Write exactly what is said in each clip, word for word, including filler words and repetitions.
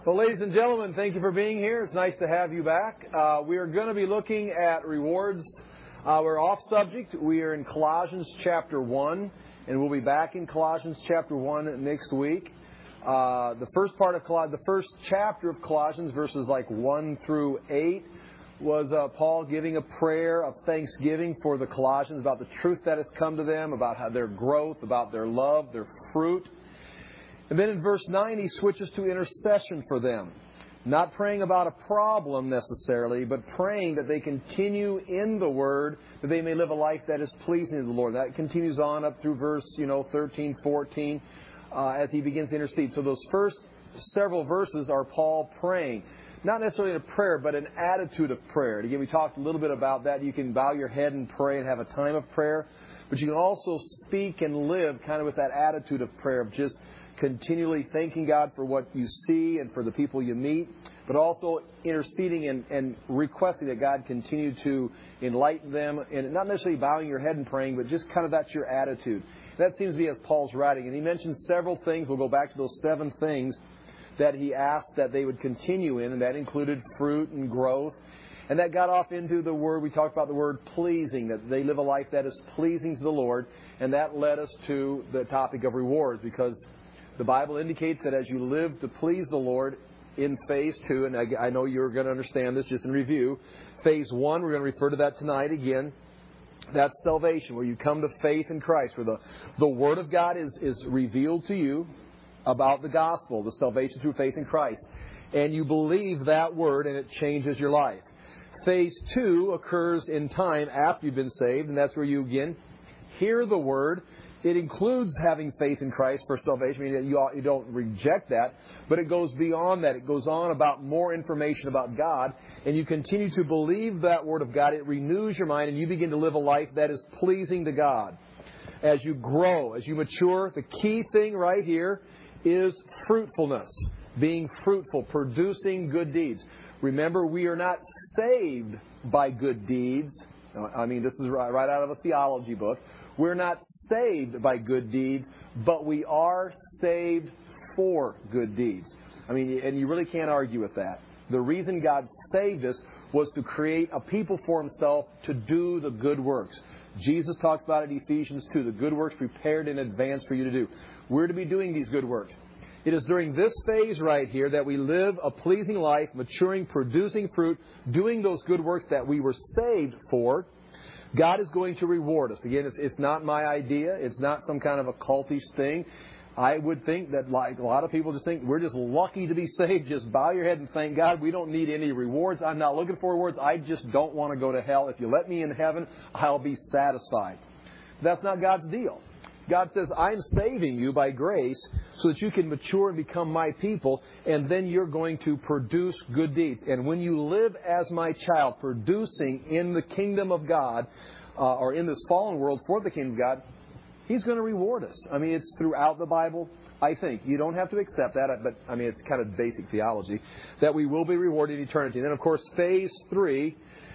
Well, ladies and gentlemen, thank you for being here. It's nice to have you back. Uh, we are going to be looking at rewards. Uh, we're off subject. We are in Colossians chapter one, and we'll be back in Colossians chapter one next week. Uh, the first part of Col- the first chapter of Colossians, verses like one through eight, was uh, Paul giving a prayer of thanksgiving for the Colossians about the truth that has come to them, about how their growth, about their love, their fruit. And then in verse nine, he switches to intercession for them. Not praying about a problem necessarily, but praying that they continue in the Word, that they may live a life that is pleasing to the Lord. That continues on up through verse, you know, thirteen, fourteen, uh, as he begins to intercede. So those first several verses are Paul praying. Not necessarily in a prayer, but an attitude of prayer. And again, we talked a little bit about that. You can bow your head and pray and have a time of prayer. But you can also speak and live kind of with that attitude of prayer, of just continually thanking God for what you see and for the people you meet, but also interceding and, and requesting that God continue to enlighten them, and not necessarily bowing your head and praying, but just kind of that's your attitude. That seems to be as Paul's writing. And he mentions several things. We'll go back to those seven things that he asked that they would continue in, and that included fruit and growth. And that got off into the word, we talked about the word pleasing, that they live a life that is pleasing to the Lord. And that led us to the topic of rewards, because the Bible indicates that as you live to please the Lord in phase two, and I, I know you're going to understand this just in review. Phase one, we're going to refer to that tonight again. That's salvation, where you come to faith in Christ, where the, the Word of God is, is revealed to you about the gospel, the salvation through faith in Christ. And you believe that Word, and it changes your life. Phase two occurs in time after you've been saved, and that's where you, again, hear the Word. It includes having faith in Christ for salvation. I mean, you, you don't reject that, but it goes beyond that. It goes on about more information about God, and you continue to believe that Word of God. It renews your mind, and you begin to live a life that is pleasing to God. As you grow, as you mature, the key thing right here is fruitfulness, being fruitful, producing good deeds. Remember, we are not saved by good deeds. I mean, this is right out of a theology book. We're not saved by good deeds, but we are saved for good deeds. I mean, and you really can't argue with that. The reason God saved us was to create a people for Himself to do the good works. Jesus talks about it in Ephesians two, the good works prepared in advance for you to do. We're to be doing these good works. It is during this phase right here that we live a pleasing life, maturing, producing fruit, doing those good works that we were saved for. God is going to reward us. Again, it's, it's not my idea. It's not some kind of a cultish thing. I would think that, like a lot of people just think, we're just lucky to be saved. Just bow your head and thank God. We don't need any rewards. I'm not looking for rewards. I just don't want to go to hell. If you let me in heaven, I'll be satisfied. That's not God's deal. God says, I'm saving you by grace so that you can mature and become my people, and then you're going to produce good deeds. And when you live as my child, producing in the kingdom of God, uh, or in this fallen world for the kingdom of God, He's going to reward us. I mean, it's throughout the Bible, I think. You don't have to accept that, but I mean, it's kind of basic theology, that we will be rewarded in eternity. And then, of course, phase three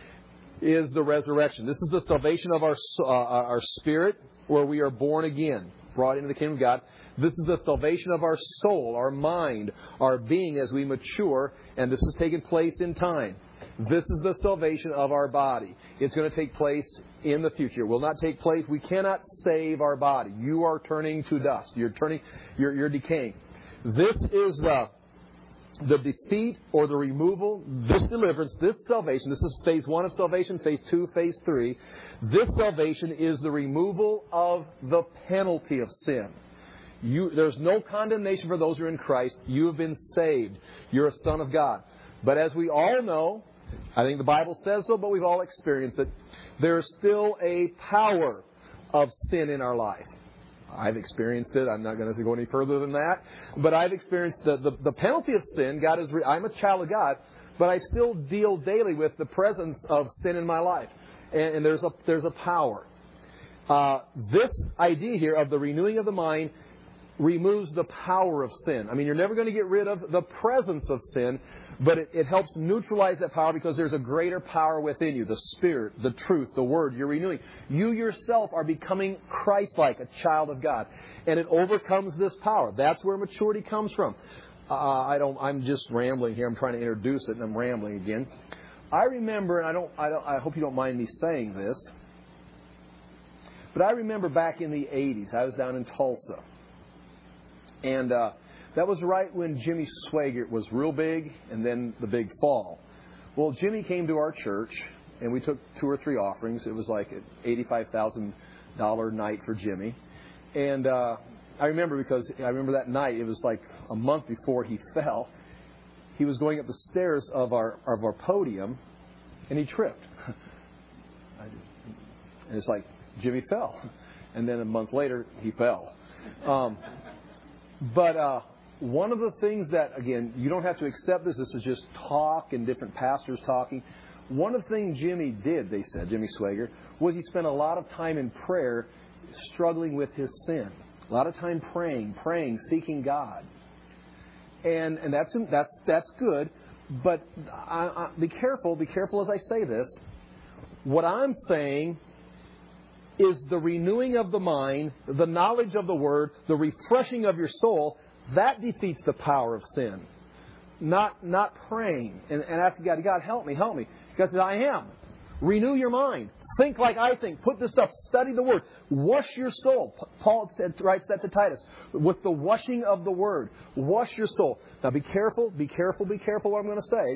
is the resurrection. This is the salvation of our uh, our spirit, where we are born again, brought into the kingdom of God. This is the salvation of our soul, our mind, our being as we mature, and this has taken place in time. This is the salvation of our body. It's going to take place in the future. It will not take place. We cannot save our body. You are turning to dust. You're turning, you're, you're decaying. This is the The defeat or the removal, this deliverance, this salvation, this is phase one of salvation, phase two, phase three. This salvation is the removal of the penalty of sin. You, there's no condemnation for those who are in Christ. You have been saved. You're a son of God. But as we all know, I think the Bible says so, but we've all experienced it, there's still a power of sin in our life. I've experienced it. I'm not going to go any further than that. But I've experienced the, the, the penalty of sin. God is. Re- I'm a child of God, but I still deal daily with the presence of sin in my life. And, and there's a there's a power. Uh, this idea here of the renewing of the mind removes the power of sin. I mean, you're never going to get rid of the presence of sin, but it, it helps neutralize that power because there's a greater power within you, the Spirit, the truth, the Word. You're renewing. You yourself are becoming Christ-like, a child of God. And it overcomes this power. That's where maturity comes from. uh, I don't. I'm just rambling here. I'm trying to introduce it, and I'm rambling again. I remember, and I don't. I don't. I hope you don't mind me saying this, but I remember back in the eighties, I was down in Tulsa, and uh, that was right when Jimmy Swaggart was real big, and then the big fall. Well, Jimmy came to our church, and we took two or three offerings. It was like an eighty-five thousand dollars night for Jimmy. And uh, I remember because I remember that night, it was like a month before he fell. He was going up the stairs of our of our podium, and he tripped. And it's like, Jimmy fell. And then a month later, he fell. Um, but... Uh, One of the things that, again, you don't have to accept this. This is just talk and different pastors talking. One of the things Jimmy did, they said, Jimmy Swaggart, was he spent a lot of time in prayer struggling with his sin. A lot of time praying, praying, seeking God. And and that's that's that's good. But I, I, be careful, be careful as I say this. What I'm saying is the renewing of the mind, the knowledge of the Word, the refreshing of your soul. That defeats the power of sin. Not not praying and, and asking God, God, help me, help me. God says, I am. Renew your mind. Think like I think. Put this stuff. Study the Word. Wash your soul. Paul said, writes that to Titus. With the washing of the Word. Wash your soul. Now be careful, be careful, be careful what I'm going to say.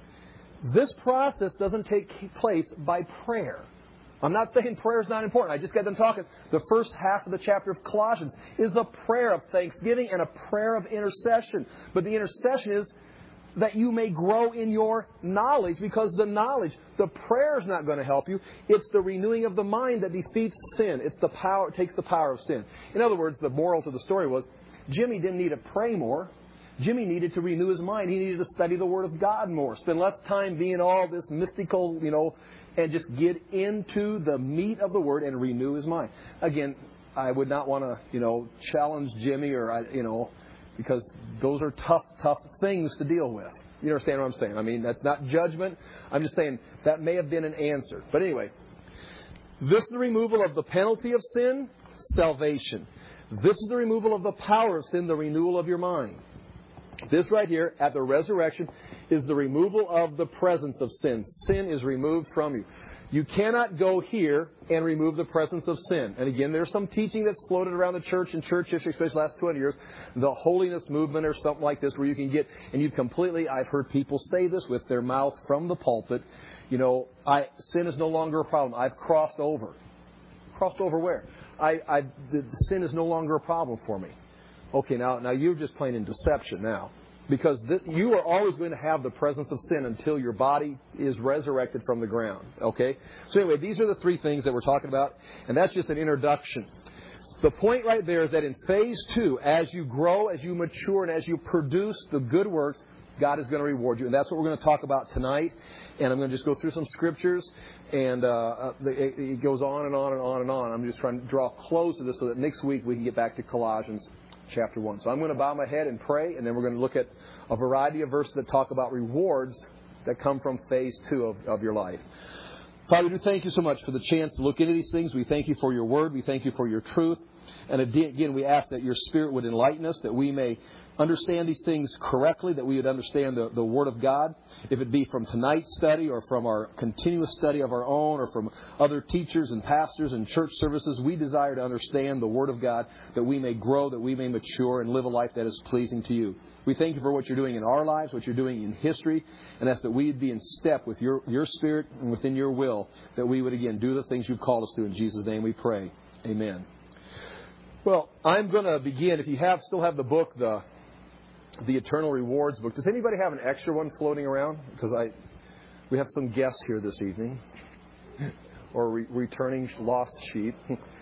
This process doesn't take place by prayer. I'm not saying prayer is not important. I just got done talking. The first half of the chapter of Colossians is a prayer of thanksgiving and a prayer of intercession. But the intercession is that you may grow in your knowledge, because the knowledge, the prayer is not going to help you. It's the renewing of the mind that defeats sin. It's the power, it takes the power of sin. In other words, the moral to the story was Jimmy didn't need to pray more. Jimmy needed to renew his mind. He needed to study the Word of God more. Spend less time being all this mystical, you know, and just get into the meat of the Word and renew his mind. Again, I would not want to, you know, challenge Jimmy or, you know, because those are tough, tough things to deal with. You understand what I'm saying? I mean, that's not judgment. I'm just saying that may have been an answer. But anyway, this is the removal of the penalty of sin, salvation. This is the removal of the power of sin, the renewal of your mind. This right here, at the resurrection, is the removal of the presence of sin. Sin is removed from you. You cannot go here and remove the presence of sin. And again, there's some teaching that's floated around the church and church history, especially the last two hundred years, the holiness movement or something like this, where you can get, and you completely, I've heard people say this with their mouth from the pulpit, you know, I sin is no longer a problem. I've crossed over. Crossed over where? I, I, the, the sin is no longer a problem for me. Okay, now, now you're just playing in deception now. Because th- you are always going to have the presence of sin until your body is resurrected from the ground. Okay? So anyway, these are the three things that we're talking about. And that's just an introduction. The point right there is that in phase two, as you grow, as you mature, and as you produce the good works, God is going to reward you. And that's what we're going to talk about tonight. And I'm going to just go through some scriptures. And uh, it, it goes on and on and on and on. I'm just trying to draw close to this so that next week we can get back to Colossians chapter one. So I'm going to bow my head and pray, and then we're going to look at a variety of verses that talk about rewards that come from phase two of, of your life. Father, we do thank you so much for the chance to look into these things. We thank you for your word. We thank you for your truth. And again, we ask that your Spirit would enlighten us, that we may understand these things correctly, that we would understand the, the Word of God, if it be from tonight's study or from our continuous study of our own or from other teachers and pastors and church services. We desire to understand the Word of God, that we may grow, that we may mature and live a life that is pleasing to you. We thank you for what you're doing in our lives, what you're doing in history, and that's that we would be in step with your, your Spirit and within your will, that we would, again, do the things you've called us to. In Jesus' name we pray. Amen. Well, I'm going to begin. If you have still have the book, the the Eternal Rewards book. Does anybody have an extra one floating around? Because I we have some guests here this evening, or re- returning lost sheep.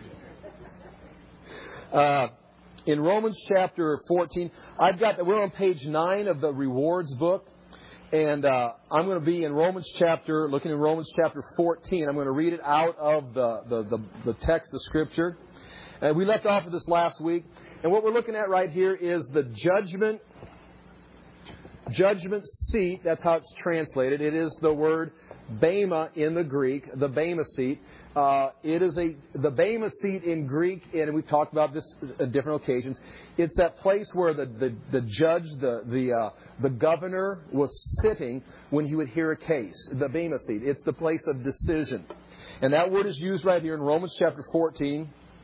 uh, in Romans chapter fourteen, I've got that we're on page nine of the Rewards book, and uh, I'm going to be in Romans chapter, looking in Romans chapter fourteen. I'm going to read it out of the the, the, the text of Scripture. And we left off with this last week. And what we're looking at right here is the judgment, judgment seat. That's how it's translated. It is the word Bema in the Greek, the Bema seat. Uh, it is a the Bema seat in Greek, and we've talked about this at different occasions. It's that place where the the, the judge, the the uh, the governor was sitting when he would hear a case. The Bema seat. It's the place of decision, and that word is used right here in Romans chapter fourteen.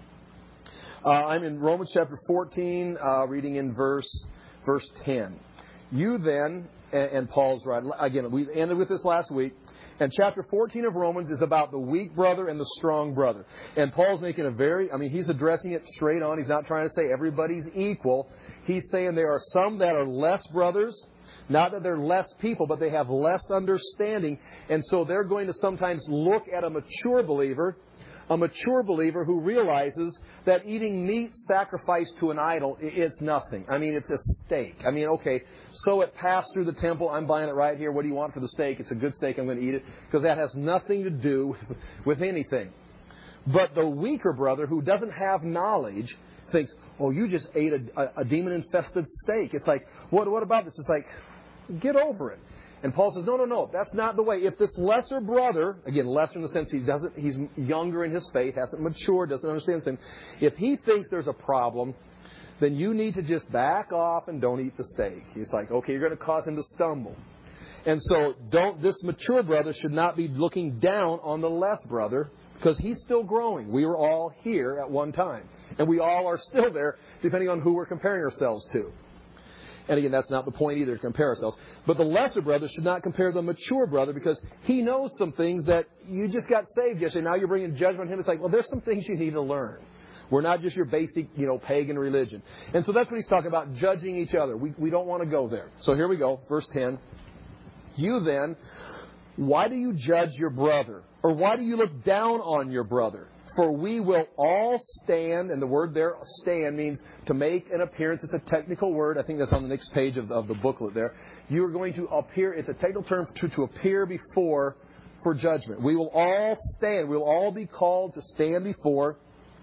Uh, I'm in Romans chapter fourteen, uh, reading in verse verse ten. You then, and, and Paul's right again. We ended with this last week. And chapter fourteen of Romans is about the weak brother and the strong brother. And Paul's making a very, I mean, he's addressing it straight on. He's not trying to say everybody's equal. He's saying there are some that are less brothers. Not that they're less people, but they have less understanding. And so they're going to sometimes look at a mature believer, a mature believer who realizes that eating meat sacrificed to an idol is nothing. I mean, it's a steak. I mean, okay, so it passed through the temple. I'm buying it right here. What do you want for the steak? It's a good steak. I'm going to eat it. Because that has nothing to do with anything. But the weaker brother who doesn't have knowledge thinks, oh, you just ate a, a, a demon-infested steak. It's like, what, what about this? It's like, get over it. And Paul says, no, no, no, that's not the way. If this lesser brother, again, lesser in the sense he doesn't, he's younger in his faith, hasn't matured, doesn't understand sin. If he thinks there's a problem, then you need to just back off and don't eat the steak. He's like, okay, you're going to cause him to stumble. And so don't, this mature brother should not be looking down on the less brother because he's still growing. We were all here at one time. And we all are still there depending on who we're comparing ourselves to. And again, that's not the point either to compare ourselves. But the lesser brother should not compare the mature brother because he knows some things that you just got saved yesterday. Now you're bringing judgment on him. It's like, well, there's some things you need to learn. We're not just your basic, you know, pagan religion. And so that's what he's talking about, judging each other. We, we don't want to go there. So here we go, verse ten. You then, why do you judge your brother? Or why do you look down on your brother? For we will all stand, and the word there, stand, means to make an appearance. It's a technical word. I think that's on the next page of, of the booklet there. You are going to appear, it's a technical term to, to appear before for judgment. We will all stand. We will all be called to stand before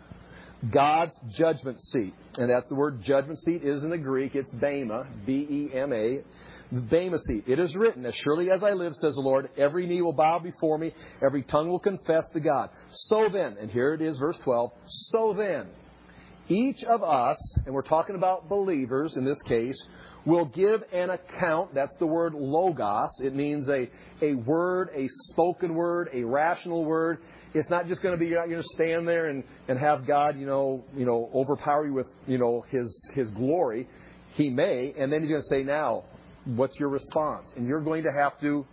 God's judgment seat. And that's the word judgment seat is in the Greek. It's Bema, B E M A. The Bema seat. It is written, as surely as I live, says the Lord, every knee will bow before me, every tongue will confess to God. So then, and here it is, verse twelve, so then, each of us, and we're talking about believers in this case, will give an account. That's the word logos. It means a, a word, a spoken word, a rational word. It's not just going to be, you're not going to stand there and, and have God, you know, you know, overpower you with, you know, His His glory. He may, and then He's going to say, now, what's your response? And you're going to have to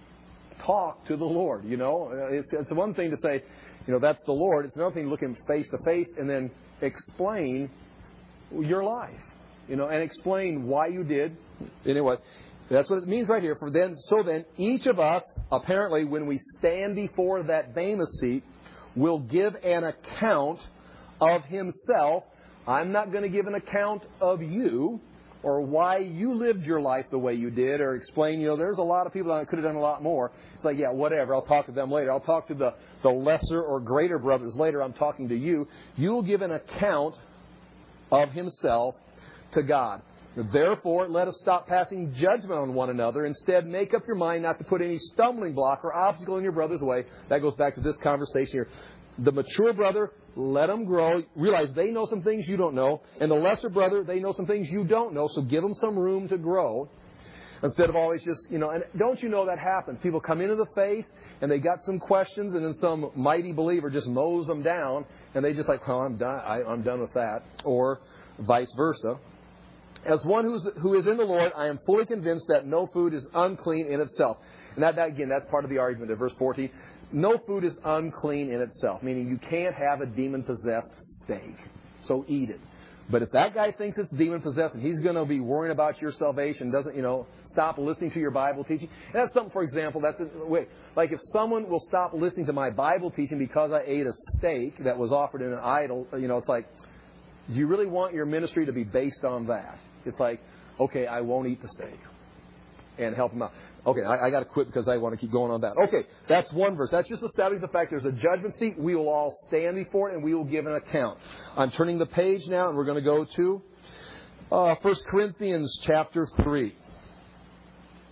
talk to the Lord, you know. It's, it's one thing to say, you know, that's the Lord. It's another thing to look Him face to face and then explain your life, you know, and explain why you did. Anyway, that's what it means right here. For then, so then, each of us, apparently, when we stand before that Bema seat, will give an account of himself. I'm not going to give an account of you, or why you lived your life the way you did, or explain, you know, there's a lot of people that could have done a lot more. It's like, yeah, whatever, I'll talk to them later. I'll talk to the, the lesser or greater brothers later. I'm talking to you. You'll give an account of himself to God. Therefore, let us stop passing judgment on one another. Instead, make up your mind not to put any stumbling block or obstacle in your brother's way. That goes back to this conversation here. The mature brother, let them grow. Realize they know some things you don't know. And the lesser brother, they know some things you don't know. So give them some room to grow. Instead of always just, you know, and don't you know that happens? People come into the faith and they got some questions and then some mighty believer just mows them down. And they just like, well, I'm done. I, I'm done with that. Or vice versa. As one who's, who is in the Lord, I am fully convinced that no food is unclean in itself. And that, that again, that's part of the argument in verse fourteen. No food is unclean in itself, meaning you can't have a demon-possessed steak. So eat it. But if that guy thinks it's demon-possessed and he's going to be worrying about your salvation, doesn't, you know, stop listening to your Bible teaching. And that's something, for example, that's, wait, like if someone will stop listening to my Bible teaching because I ate a steak that was offered in an idol, you know, it's like, do you really want your ministry to be based on that? It's like, okay, I won't eat the steak. And help them out. Okay, I, I got to quit because I want to keep going on that. Okay, that's one verse. That's just establishing the fact there's a judgment seat. We will all stand before it and we will give an account. I'm turning the page now and we're going to go to uh, First Corinthians chapter three.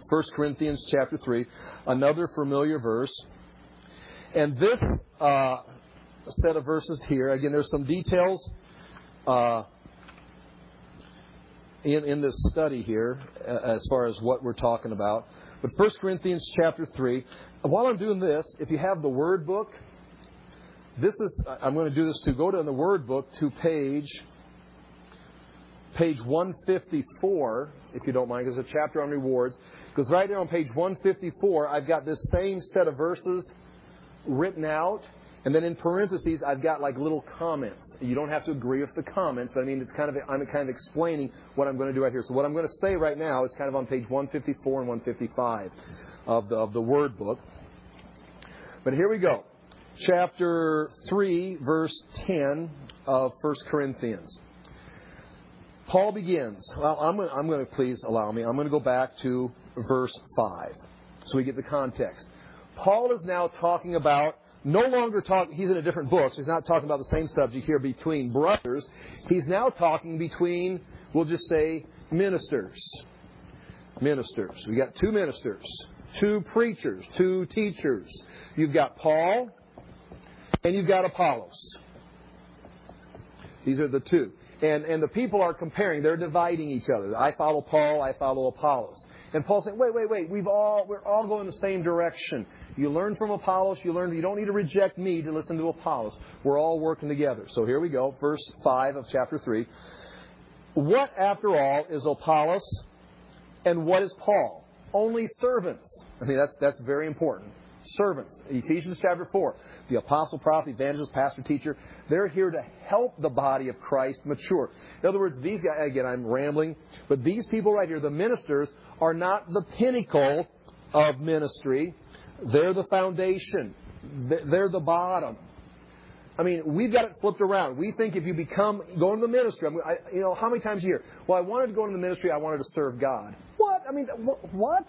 First Corinthians chapter three, another familiar verse. And this uh, set of verses here, again, there's some details uh, in, in this study here as far as what we're talking about. But First Corinthians chapter three, while I'm doing this, if you have the Word book, this is, I'm going to do this too. Go to the Word book to page, page one fifty-four, if you don't mind, because it's a chapter on rewards. Because right there on page one fifty-four, I've got this same set of verses written out. And then in parentheses, I've got like little comments. You don't have to agree with the comments, but I mean, it's kind of, I'm kind of explaining what I'm going to do right here. So what I'm going to say right now is kind of on page one fifty-four and one fifty-five of the, of the Word book. But here we go. Chapter three, verse ten of First Corinthians. Paul begins. Well, I'm going, to, I'm going to, please allow me, I'm going to go back to verse five so we get the context. Paul is now talking about, no longer talking, he's in a different book, so he's not talking about the same subject here between brothers. He's now talking between, we'll just say, ministers. Ministers. We got two ministers, two preachers, two teachers. You've got Paul and you've got Apollos. These are the two. And and the people are comparing. They're dividing each other. I follow Paul. I follow Apollos. And Paul's saying, wait, wait, wait. We've all we're all going the same direction. You learn from Apollos. You learn. You don't need to reject me to listen to Apollos. We're all working together. So here we go. Verse five of chapter three. What, after all, is Apollos, and what is Paul? Only servants. I mean, that's that's very important. Servants. Ephesians chapter four. The apostle, prophet, evangelist, pastor, teacher. They're here to help the body of Christ mature. In other words, these guys, again, I'm rambling, but these people right here, the ministers, are not the pinnacle of ministry. They're the foundation. They're the bottom. I mean, we've got it flipped around. We think if you become, go into the ministry, I, you know, how many times a year? Well, I wanted to go into the ministry, I wanted to serve God. What? I mean, what?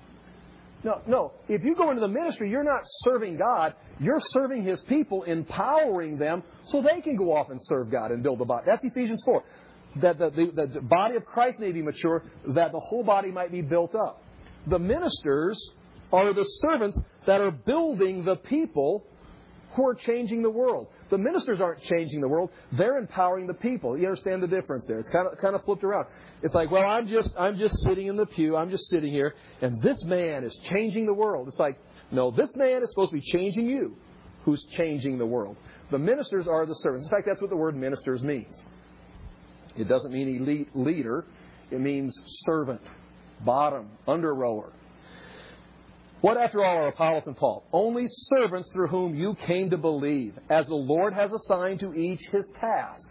No, no. If you go into the ministry, you're not serving God. You're serving His people, empowering them so they can go off and serve God and build the body. That's Ephesians four. That the, the, the body of Christ may be mature, that the whole body might be built up. The ministers are the servants that are building the people who are changing the world. The ministers aren't changing the world. They're empowering the people. You understand the difference there? It's kind of kind of flipped around. It's like, well, I'm just I'm just sitting in the pew. I'm just sitting here, and this man is changing the world. It's like, no, this man is supposed to be changing you, who's changing the world. The ministers are the servants. In fact, that's what the word ministers means. It doesn't mean elite leader. It means servant, bottom, under rower. What, after all, are Apollos and Paul? Only servants through whom you came to believe, as the Lord has assigned to each his task.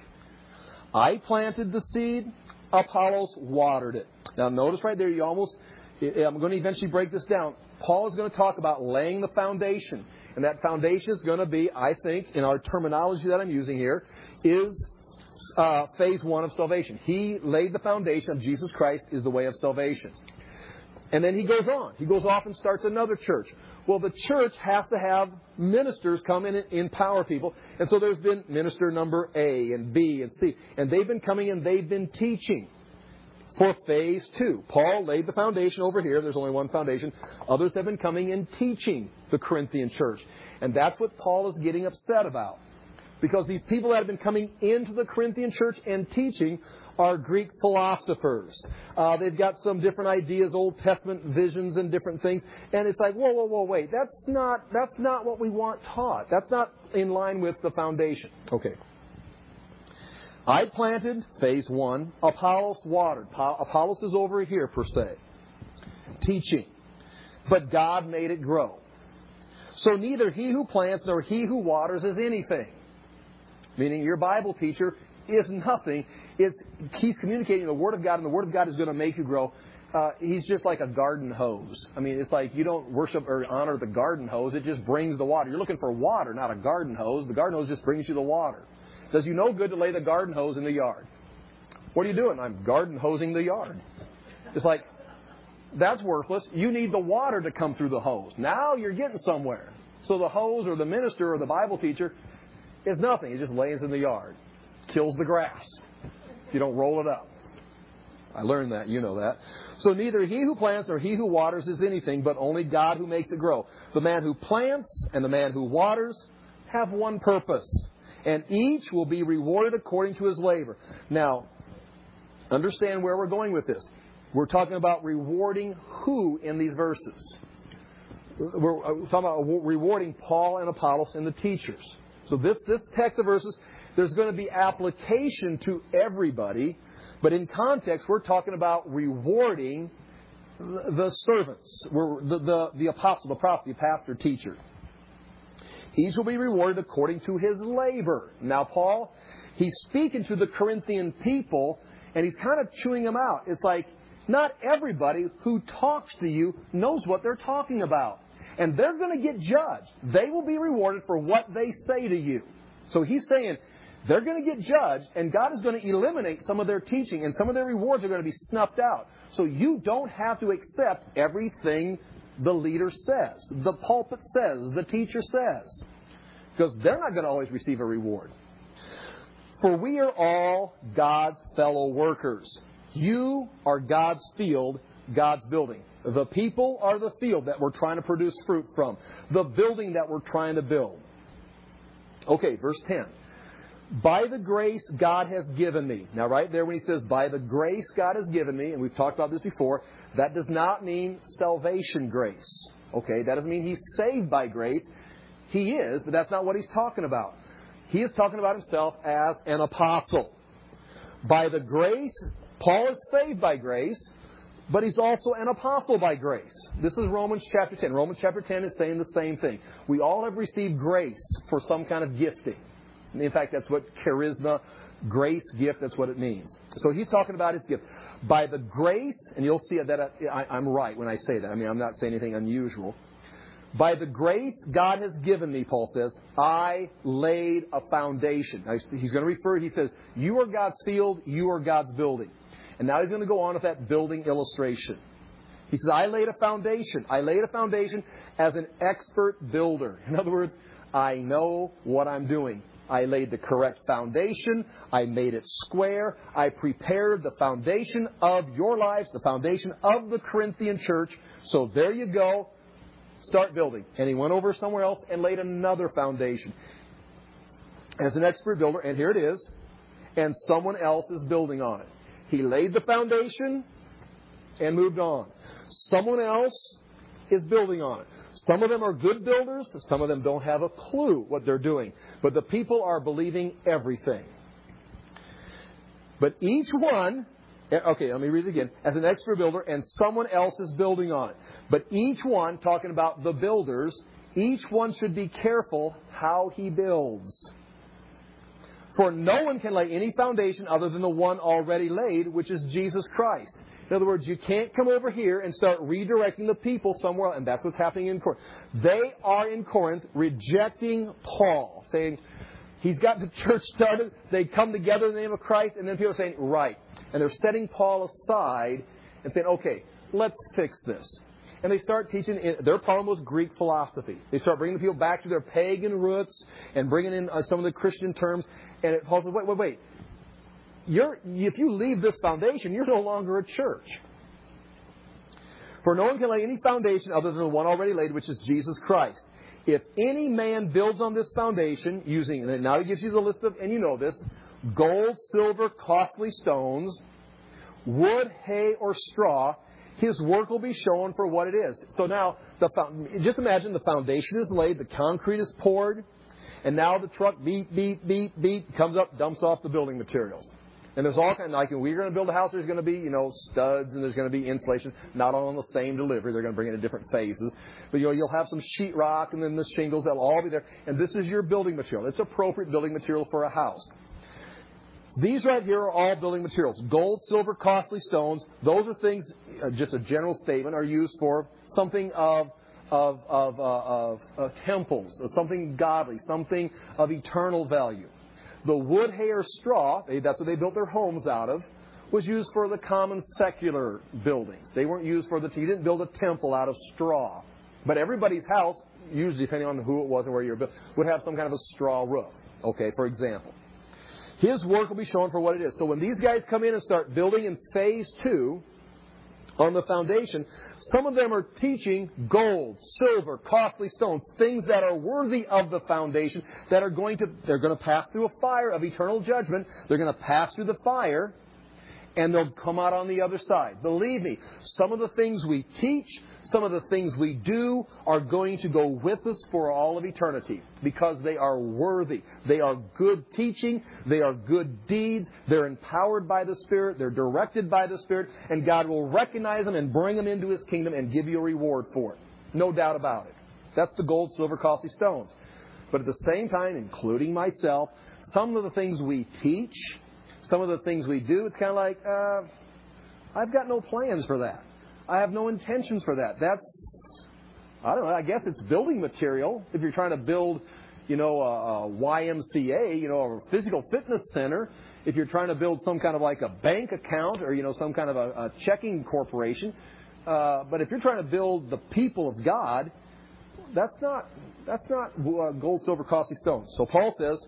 I planted the seed, Apollos watered it. Now, notice right there, you almost, I'm going to eventually break this down. Paul is going to talk about laying the foundation. And that foundation is going to be, I think, in our terminology that I'm using here, is uh, phase one of salvation. He laid the foundation of Jesus Christ is the way of salvation. And then he goes on. He goes off and starts another church. Well, the church has to have ministers come in and empower people. And so there's been minister number A and B and C. And they've been coming and they've been teaching for phase two. Paul laid the foundation over here. There's only one foundation. Others have been coming and teaching the Corinthian church. And that's what Paul is getting upset about. Because these people that have been coming into the Corinthian church and teaching are Greek philosophers. Uh, they've got some different ideas, Old Testament visions and different things. And it's like, whoa, whoa, whoa, wait. That's not, that's not what we want taught. That's not in line with the foundation. Okay. I planted, phase one. Apollos watered. Apollos is over here, per se. Teaching. But God made it grow. So neither he who plants nor he who waters is anything. Meaning your Bible teacher is nothing. It's, he's communicating the Word of God, and the Word of God is going to make you grow. Uh, he's just like a garden hose. I mean, it's like you don't worship or honor the garden hose. It just brings the water. You're looking for water, not a garden hose. The garden hose just brings you the water. It does you no good to lay the garden hose in the yard. What are you doing? I'm garden hosing the yard. It's like, that's worthless. You need the water to come through the hose. Now you're getting somewhere. So the hose or the minister or the Bible teacher is nothing. It just lays in the yard. Kills the grass if you don't roll it up. I learned that. You know that. So neither he who plants nor he who waters is anything, but only God who makes it grow. The man who plants and the man who waters have one purpose, and each will be rewarded according to his labor. Now, understand where we're going with this. We're talking about rewarding who in these verses? We're talking about rewarding Paul and Apollos and the teachers. So this, this text of verses, there's going to be application to everybody, but in context, we're talking about rewarding the servants, we're, the, the, the apostle, the prophet, the pastor, teacher. Each will be rewarded according to his labor. Now, Paul, he's speaking to the Corinthian people, and he's kind of chewing them out. It's like, not everybody who talks to you knows what they're talking about. And they're going to get judged. They will be rewarded for what they say to you. So he's saying they're going to get judged, and God is going to eliminate some of their teaching, and some of their rewards are going to be snuffed out. So you don't have to accept everything the leader says, the pulpit says, the teacher says, because they're not going to always receive a reward. For we are all God's fellow workers. You are God's field, God's building. The people are the field that we're trying to produce fruit from. The building that we're trying to build. Okay, verse ten. By the grace God has given me. Now, right there when he says, by the grace God has given me, and we've talked about this before, that does not mean salvation grace. Okay, that doesn't mean he's saved by grace. He is, but that's not what he's talking about. He is talking about himself as an apostle. By the grace, Paul is saved by grace, but he's also an apostle by grace. This is Romans chapter ten. Romans chapter ten is saying the same thing. We all have received grace for some kind of gifting. In fact, that's what charisma, grace, gift, that's what it means. So he's talking about his gift. By the grace, and you'll see that I, I'm right when I say that. I mean, I'm not saying anything unusual. By the grace God has given me, Paul says, I laid a foundation. Now, he's going to refer, he says, you are God's field, you are God's building. And now he's going to go on with that building illustration. He says, I laid a foundation. I laid a foundation as an expert builder. In other words, I know what I'm doing. I laid the correct foundation. I made it square. I prepared the foundation of your lives, the foundation of the Corinthian church. So there you go. Start building. And he went over somewhere else and laid another foundation as an expert builder. And here it is. And someone else is building on it. He laid the foundation and moved on. Someone else is building on it. Some of them are good builders. Some of them don't have a clue what they're doing. But the people are believing everything. But each one, okay, let me read it again. As an expert builder, and someone else is building on it. But each one, talking about the builders, each one should be careful how he builds. For no one can lay any foundation other than the one already laid, which is Jesus Christ. In other words, you can't come over here and start redirecting the people somewhere else. And that's what's happening in Corinth. They are in Corinth rejecting Paul, saying he's got the church started. They come together in the name of Christ. And then people are saying, right. And they're setting Paul aside and saying, okay, let's fix this. And they start teaching, their problem was Greek philosophy. They start bringing the people back to their pagan roots and bringing in some of the Christian terms. And it, Paul says, wait, wait, wait. You're, if you leave this foundation, you're no longer a church. For no one can lay any foundation other than the one already laid, which is Jesus Christ. If any man builds on this foundation using, and now he gives you the list of, and you know this, gold, silver, costly stones, wood, hay, or straw, his work will be shown for what it is. So now, the, just imagine the foundation is laid, the concrete is poured, and now the truck beep, beep, beep, beep, comes up, dumps off the building materials. And there's all kinds, like we're going to build a house, there's going to be, you know, studs and there's going to be insulation, not all on the same delivery. They're going to bring it in different phases. But, you know, you'll have some sheetrock and then the shingles, they'll all be there. And this is your building material. It's appropriate building material for a house. These right here are all building materials. Gold, silver, costly stones. Those are things, uh, just a general statement, are used for something of of of, uh, of, of temples, something godly, something of eternal value. The wood, hay, or straw, they, that's what they built their homes out of, was used for the common secular buildings. They weren't used for the... You didn't build a temple out of straw. But everybody's house, usually depending on who it was and where you were built, would have some kind of a straw roof. Okay, for example. His work will be shown for what it is. So when these guys come in and start building in phase two on the foundation, some of them are teaching gold, silver, costly stones, things that are worthy of the foundation, that are going to, they're going to pass through a fire of eternal judgment. They're going to pass through the fire, and they'll come out on the other side. Believe me, some of the things we teach, some of the things we do are going to go with us for all of eternity because they are worthy. They are good teaching. They are good deeds. They're empowered by the Spirit. They're directed by the Spirit. And God will recognize them and bring them into His kingdom and give you a reward for it. No doubt about it. That's the gold, silver, costly stones. But at the same time, including myself, some of the things we teach, some of the things we do, it's kind of like, uh, I've got no plans for that. I have no intentions for that. That's, I don't know, I guess it's building material. If you're trying to build, you know, a, a Y M C A, you know, a physical fitness center, if you're trying to build some kind of like a bank account or, you know, some kind of a, a checking corporation. Uh, but if you're trying to build the people of God, that's not, that's not uh, gold, silver, costly stones. So Paul says,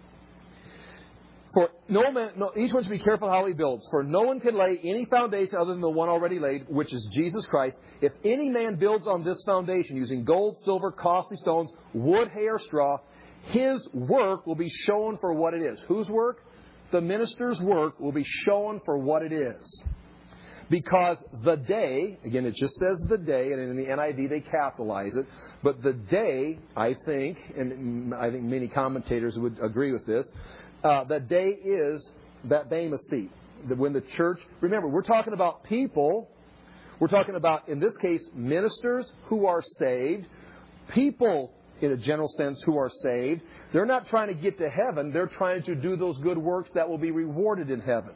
For no man, no, each one should be careful how he builds. For no one can lay any foundation other than the one already laid, which is Jesus Christ. If any man builds on this foundation using gold, silver, costly stones, wood, hay, or straw, his work will be shown for what it is. Whose work? The minister's work will be shown for what it is. Because the day, again, it just says the day, and in the N I V they capitalize it, but the day, I think, and I think many commentators would agree with this, Uh, the day is that Bema seat. When the church, remember, we're talking about people. We're talking about, in this case, ministers who are saved. People, in a general sense, who are saved. They're not trying to get to heaven. They're trying to do those good works that will be rewarded in heaven.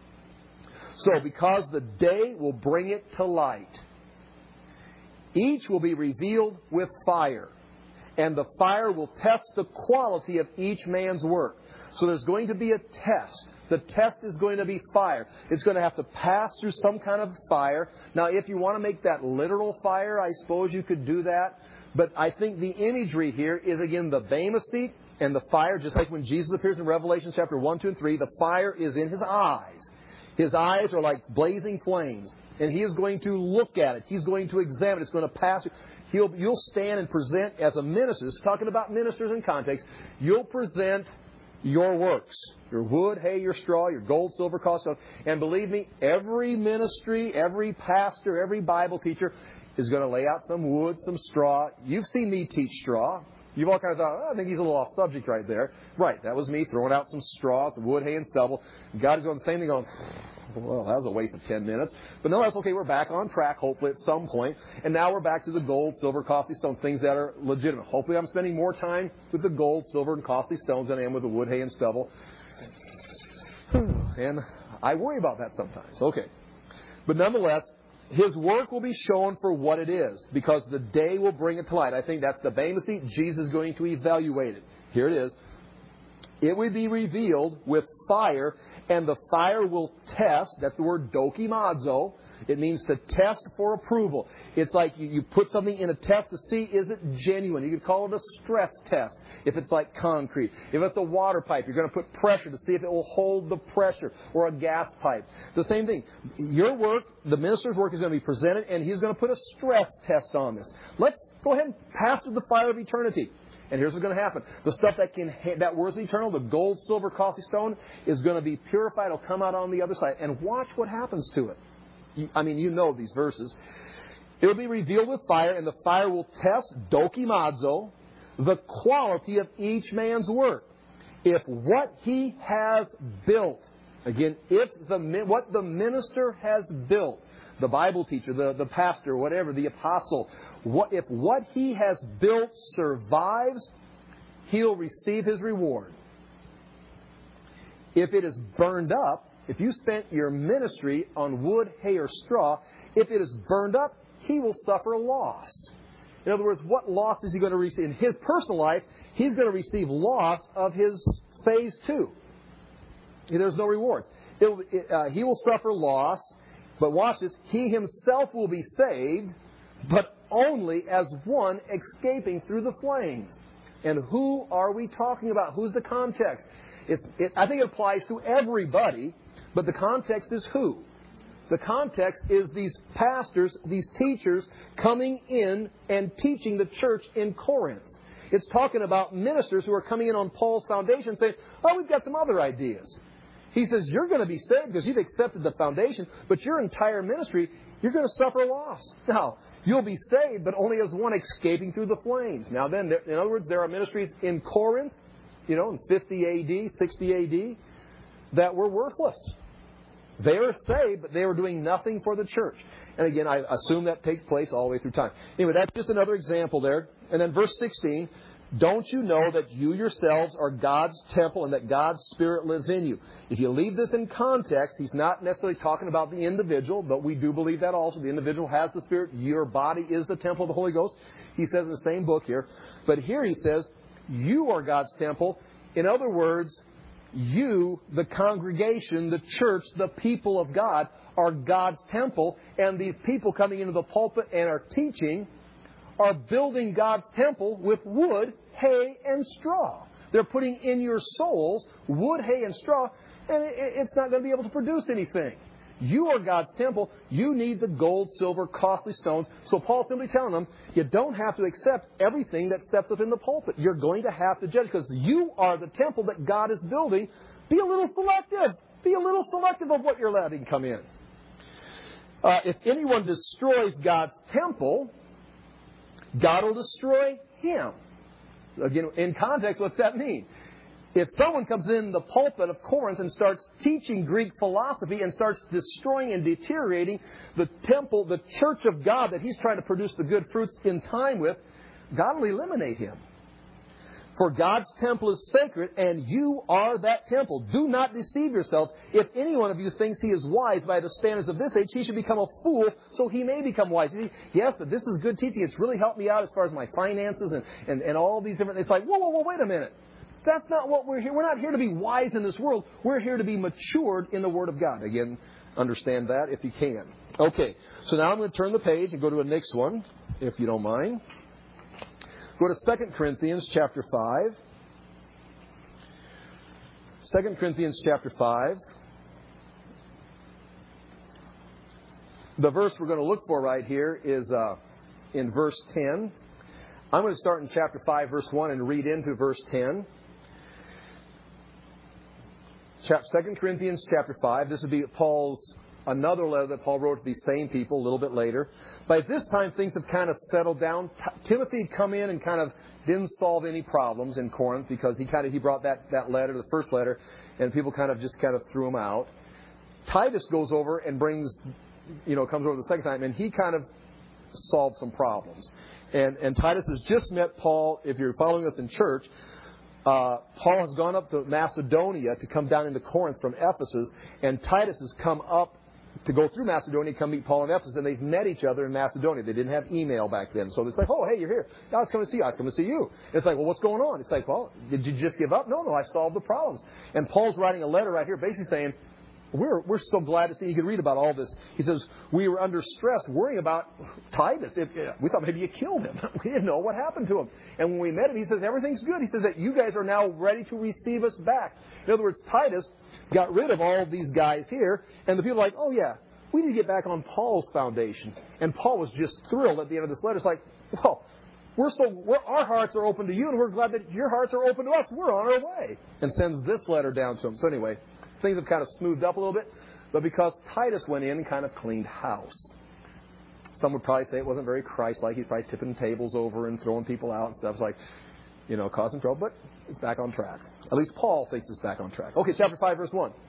So, because the day will bring it to light, each will be revealed with fire. And the fire will test the quality of each man's work. So there's going to be a test. The test is going to be fire. It's going to have to pass through some kind of fire. Now, if you want to make that literal fire, I suppose you could do that. But I think the imagery here is, again, the Bema seat and the fire, just like when Jesus appears in Revelation chapter one, two, and three, the fire is in His eyes. His eyes are like blazing flames. And He is going to look at it. He's going to examine it. It's going to pass through. He'll, you'll stand and present as a minister. This is talking about ministers in context. You'll present your works. Your wood, hay, your straw, your gold, silver, costly stones. And believe me, every ministry, every pastor, every Bible teacher is going to lay out some wood, some straw. You've seen me teach straw. You've all kind of thought, oh, I think he's a little off subject right there. Right, that was me throwing out some straw, some wood, hay, and stubble. God is doing the same thing going, well, that was a waste of ten minutes. But no, that's okay. We're back on track, hopefully, at some point. And now we're back to the gold, silver, costly stones, things that are legitimate. Hopefully I'm spending more time with the gold, silver, and costly stones than I am with the wood, hay, and stubble. And I worry about that sometimes. Okay. But nonetheless, His work will be shown for what it is, because the day will bring it to light. I think that's the Bema seat. Jesus is going to evaluate it. Here it is. It will be revealed with fire, and the fire will test. That's the word dokimazo. It means to test for approval. It's like you, you put something in a test to see, is it genuine? You could call it a stress test if it's like concrete. If it's a water pipe, you're going to put pressure to see if it will hold the pressure, or a gas pipe. The same thing. Your work, the minister's work, is going to be presented, and he's going to put a stress test on this. Let's go ahead and pass through the fire of eternity. And here's what's going to happen. The stuff that can that was eternal, the gold, silver, costly stone, is going to be purified. It'll come out on the other side. And watch what happens to it. I mean, you know these verses. It will be revealed with fire, and the fire will test, dokimazo, the quality of each man's work. If what he has built, again, if the what the minister has built, the Bible teacher, the, the pastor, whatever, the apostle, what, if what he has built survives, he'll receive his reward. If it is burned up, if you spent your ministry on wood, hay, or straw, if it is burned up, he will suffer loss. In other words, what loss is he going to receive? In his personal life, he's going to receive loss of his phase two. There's no rewards. It, it, uh, he will suffer loss. But watch this, he himself will be saved, but only as one escaping through the flames. And who are we talking about? Who's the context? It's, it, I think it applies to everybody, but the context is who? The context is these pastors, these teachers coming in and teaching the church in Corinth. It's talking about ministers who are coming in on Paul's foundation saying, oh, we've got some other ideas. He says, you're going to be saved because you've accepted the foundation, but your entire ministry, you're going to suffer loss. Now, you'll be saved, but only as one escaping through the flames. Now then, there, in other words, there are ministries in Corinth, you know, in fifty A D, sixty A D, that were worthless. They were saved, but they were doing nothing for the church. And again, I assume that takes place all the way through time. Anyway, that's just another example there. And then verse sixteen, don't you know that you yourselves are God's temple and that God's Spirit lives in you? If you leave this in context, he's not necessarily talking about the individual, but we do believe that also. The individual has the Spirit. Your body is the temple of the Holy Ghost. He says in the same book here. But here he says, you are God's temple. In other words, you, the congregation, the church, the people of God, are God's temple. And these people coming into the pulpit and are teaching are building God's temple with wood, hay, and straw. They're putting in your souls wood, hay, and straw, and it's not going to be able to produce anything. You are God's temple. You need the gold, silver, costly stones. So Paul's simply telling them, you don't have to accept everything that steps up in the pulpit. You're going to have to judge because you are the temple that God is building. Be a little selective. Be a little selective of what you're letting come in. Uh, if anyone destroys God's temple, God will destroy him. Again, in context, what's that mean? If someone comes in the pulpit of Corinth and starts teaching Greek philosophy and starts destroying and deteriorating the temple, the church of God that he's trying to produce the good fruits in time with, God will eliminate him. For God's temple is sacred, and you are that temple. Do not deceive yourselves. If any one of you thinks he is wise by the standards of this age, he should become a fool so he may become wise. Yes, but this is good teaching. It's really helped me out as far as my finances and, and, and all these different things. It's like, whoa, whoa, whoa, wait a minute. That's not what we're here. We're not here to be wise in this world. We're here to be matured in the Word of God. Again, understand that if you can. Okay, so now I'm going to turn the page and go to the next one, if you don't mind. Go to Second Corinthians chapter five. Second Corinthians chapter five. The verse we're going to look for right here is uh, in verse ten. I'm going to start in chapter five, verse one, and read into verse ten. Second Corinthians chapter five. This would be Paul's another letter that Paul wrote to these same people a little bit later. By this time, things have kind of settled down. T- Timothy had come in and kind of didn't solve any problems in Corinth because he kind of he brought that, that letter, the first letter, and people kind of just kind of threw him out. Titus goes over and brings, you know, comes over the second time, and he kind of solved some problems. And, and Titus has just met Paul. If you're following us in church, Uh, Paul has gone up to Macedonia to come down into Corinth from Ephesus, and Titus has come up to go through Macedonia, come meet Paul in Ephesus, and they've met each other in Macedonia. They didn't have email back then. So it's like, oh, hey, you're here. I was coming to see you. I was coming to see you. And it's like, well, what's going on? It's like, well, did you just give up? No, no, I solved the problems. And Paul's writing a letter right here basically saying, We're we're so glad to see you. You can read about all this. He says, we were under stress worrying about Titus. If, we thought maybe you killed him. We didn't know what happened to him. And when we met him, he says, everything's good. He says that you guys are now ready to receive us back. In other words, Titus got rid of all of these guys here. And the people are like, oh, yeah, we need to get back on Paul's foundation. And Paul was just thrilled at the end of this letter. It's like, well, we're so we're, our hearts are open to you, and we're glad that your hearts are open to us. We're on our way. And sends this letter down to him. So anyway, things have kind of smoothed up a little bit, but because Titus went in and kind of cleaned house. Some would probably say it wasn't very Christ-like. He's probably tipping tables over and throwing people out and stuff. It's like, you know, causing trouble, but it's back on track. At least Paul thinks it's back on track. Okay, chapter five, verse one.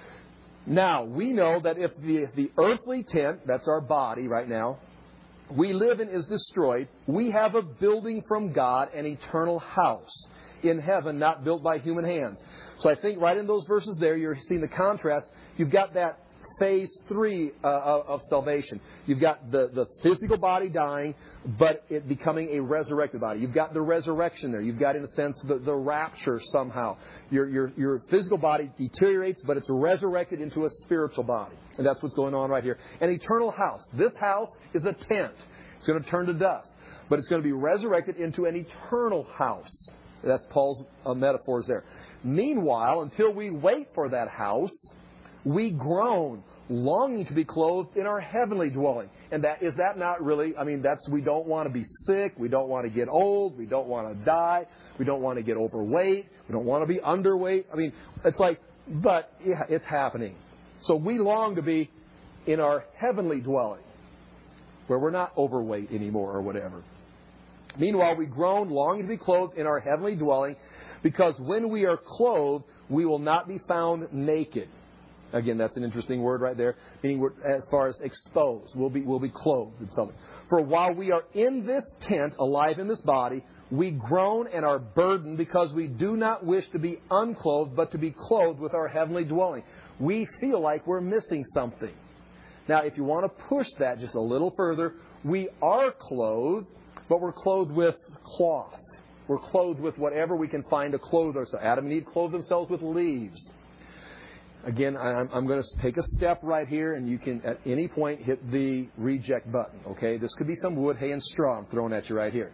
Now, we know that if the, the earthly tent, that's our body right now, we live in is destroyed, we have a building from God, an eternal house in heaven, not built by human hands. So I think right in those verses there, you're seeing the contrast. You've got that phase three uh, of salvation. You've got the, the physical body dying, but it becoming a resurrected body. You've got the resurrection there. You've got, in a sense, the, the rapture somehow. Your, your, your physical body deteriorates, but it's resurrected into a spiritual body. And that's what's going on right here. An eternal house. This house is a tent. It's going to turn to dust. But it's going to be resurrected into an eternal house. That's Paul's uh, metaphors there. Meanwhile, until we wait for that house, we groan, longing to be clothed in our heavenly dwelling. And that is that not really, I mean, that's, we don't want to be sick, we don't want to get old, we don't want to die, we don't want to get overweight, we don't want to be underweight. I mean, it's like, but yeah, it's happening. So we long to be in our heavenly dwelling, where we're not overweight anymore or whatever. Meanwhile, we groan, longing to be clothed in our heavenly dwelling, because when we are clothed, we will not be found naked. Again, that's an interesting word right there, meaning we're, as far as exposed, we'll be, we'll be clothed in something. For while we are in this tent, alive in this body, we groan and are burdened because we do not wish to be unclothed, but to be clothed with our heavenly dwelling. We feel like we're missing something. Now, if you want to push that just a little further, we are clothed, but we're clothed with cloth. We're clothed with whatever we can find to clothe ourselves. Adam and Eve clothed themselves with leaves. Again, I'm, I'm going to take a step right here, and you can, at any point, hit the reject button. Okay, this could be some wood, hay, and straw I'm throwing at you right here.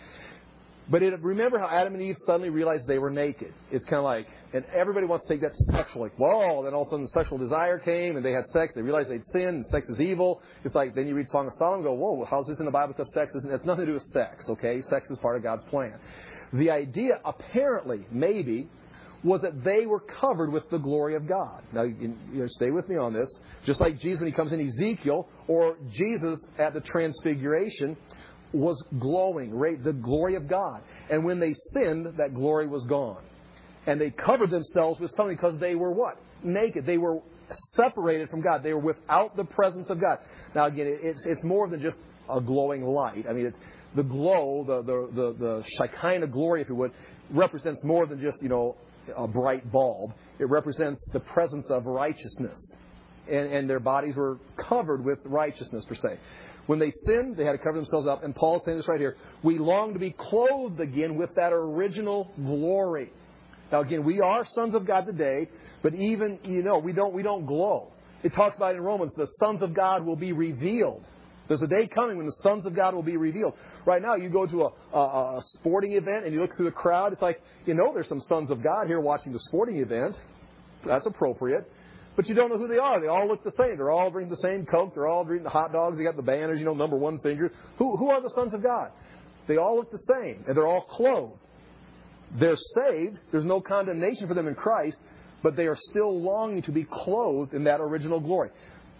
But it, remember how Adam and Eve suddenly realized they were naked. It's kind of like, and everybody wants to take that sexual, like, whoa, then all of a sudden sexual desire came, and they had sex. They realized they'd sinned, and sex is evil. It's like, then you read Song of Solomon and go, whoa, how's this in the Bible? Because sex isn't, it's nothing to do with sex, okay? Sex is part of God's plan. The idea, apparently, maybe, was that they were covered with the glory of God. Now, you, can, you know, stay with me on this. Just like Jesus when he comes in Ezekiel, or Jesus at the Transfiguration, was glowing, right? The glory of God. And when they sinned, that glory was gone. And they covered themselves with something because they were what? Naked. They were separated from God. They were without the presence of God. Now, again, it's it's more than just a glowing light. I mean, it's the glow, the the the, the Shekinah glory, if you would, represents more than just, you know, a bright bulb. It represents the presence of righteousness. And, and their bodies were covered with righteousness, per se. When they sinned, they had to cover themselves up. And Paul's saying this right here. We long to be clothed again with that original glory. Now, again, we are sons of God today, but even, you know, we don't we don't glow. It talks about in Romans, the sons of God will be revealed. There's a day coming when the sons of God will be revealed. Right now, you go to a, a, a sporting event and you look through the crowd. It's like, you know, there's some sons of God here watching the sporting event. That's appropriate. But you don't know who they are. They all look the same. They're all drinking the same Coke. They're all drinking the hot dogs. They got the banners, you know, number one finger. Who, who are the sons of God? They all look the same, and they're all clothed. They're saved. There's no condemnation for them in Christ, but they are still longing to be clothed in that original glory.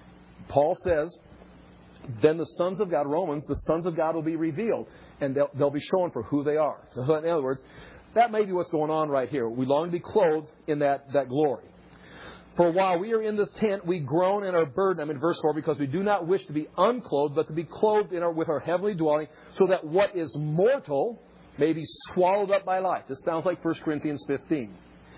Paul says, then the sons of God, Romans, the sons of God will be revealed, and they'll, they'll be shown for who they are. So in other words, that may be what's going on right here. We long to be clothed in that, that glory. For while we are in this tent, we groan and are burdened. I'm in verse four, because we do not wish to be unclothed, but to be clothed in our, with our heavenly dwelling, so that what is mortal may be swallowed up by life. This sounds like First Corinthians fifteen.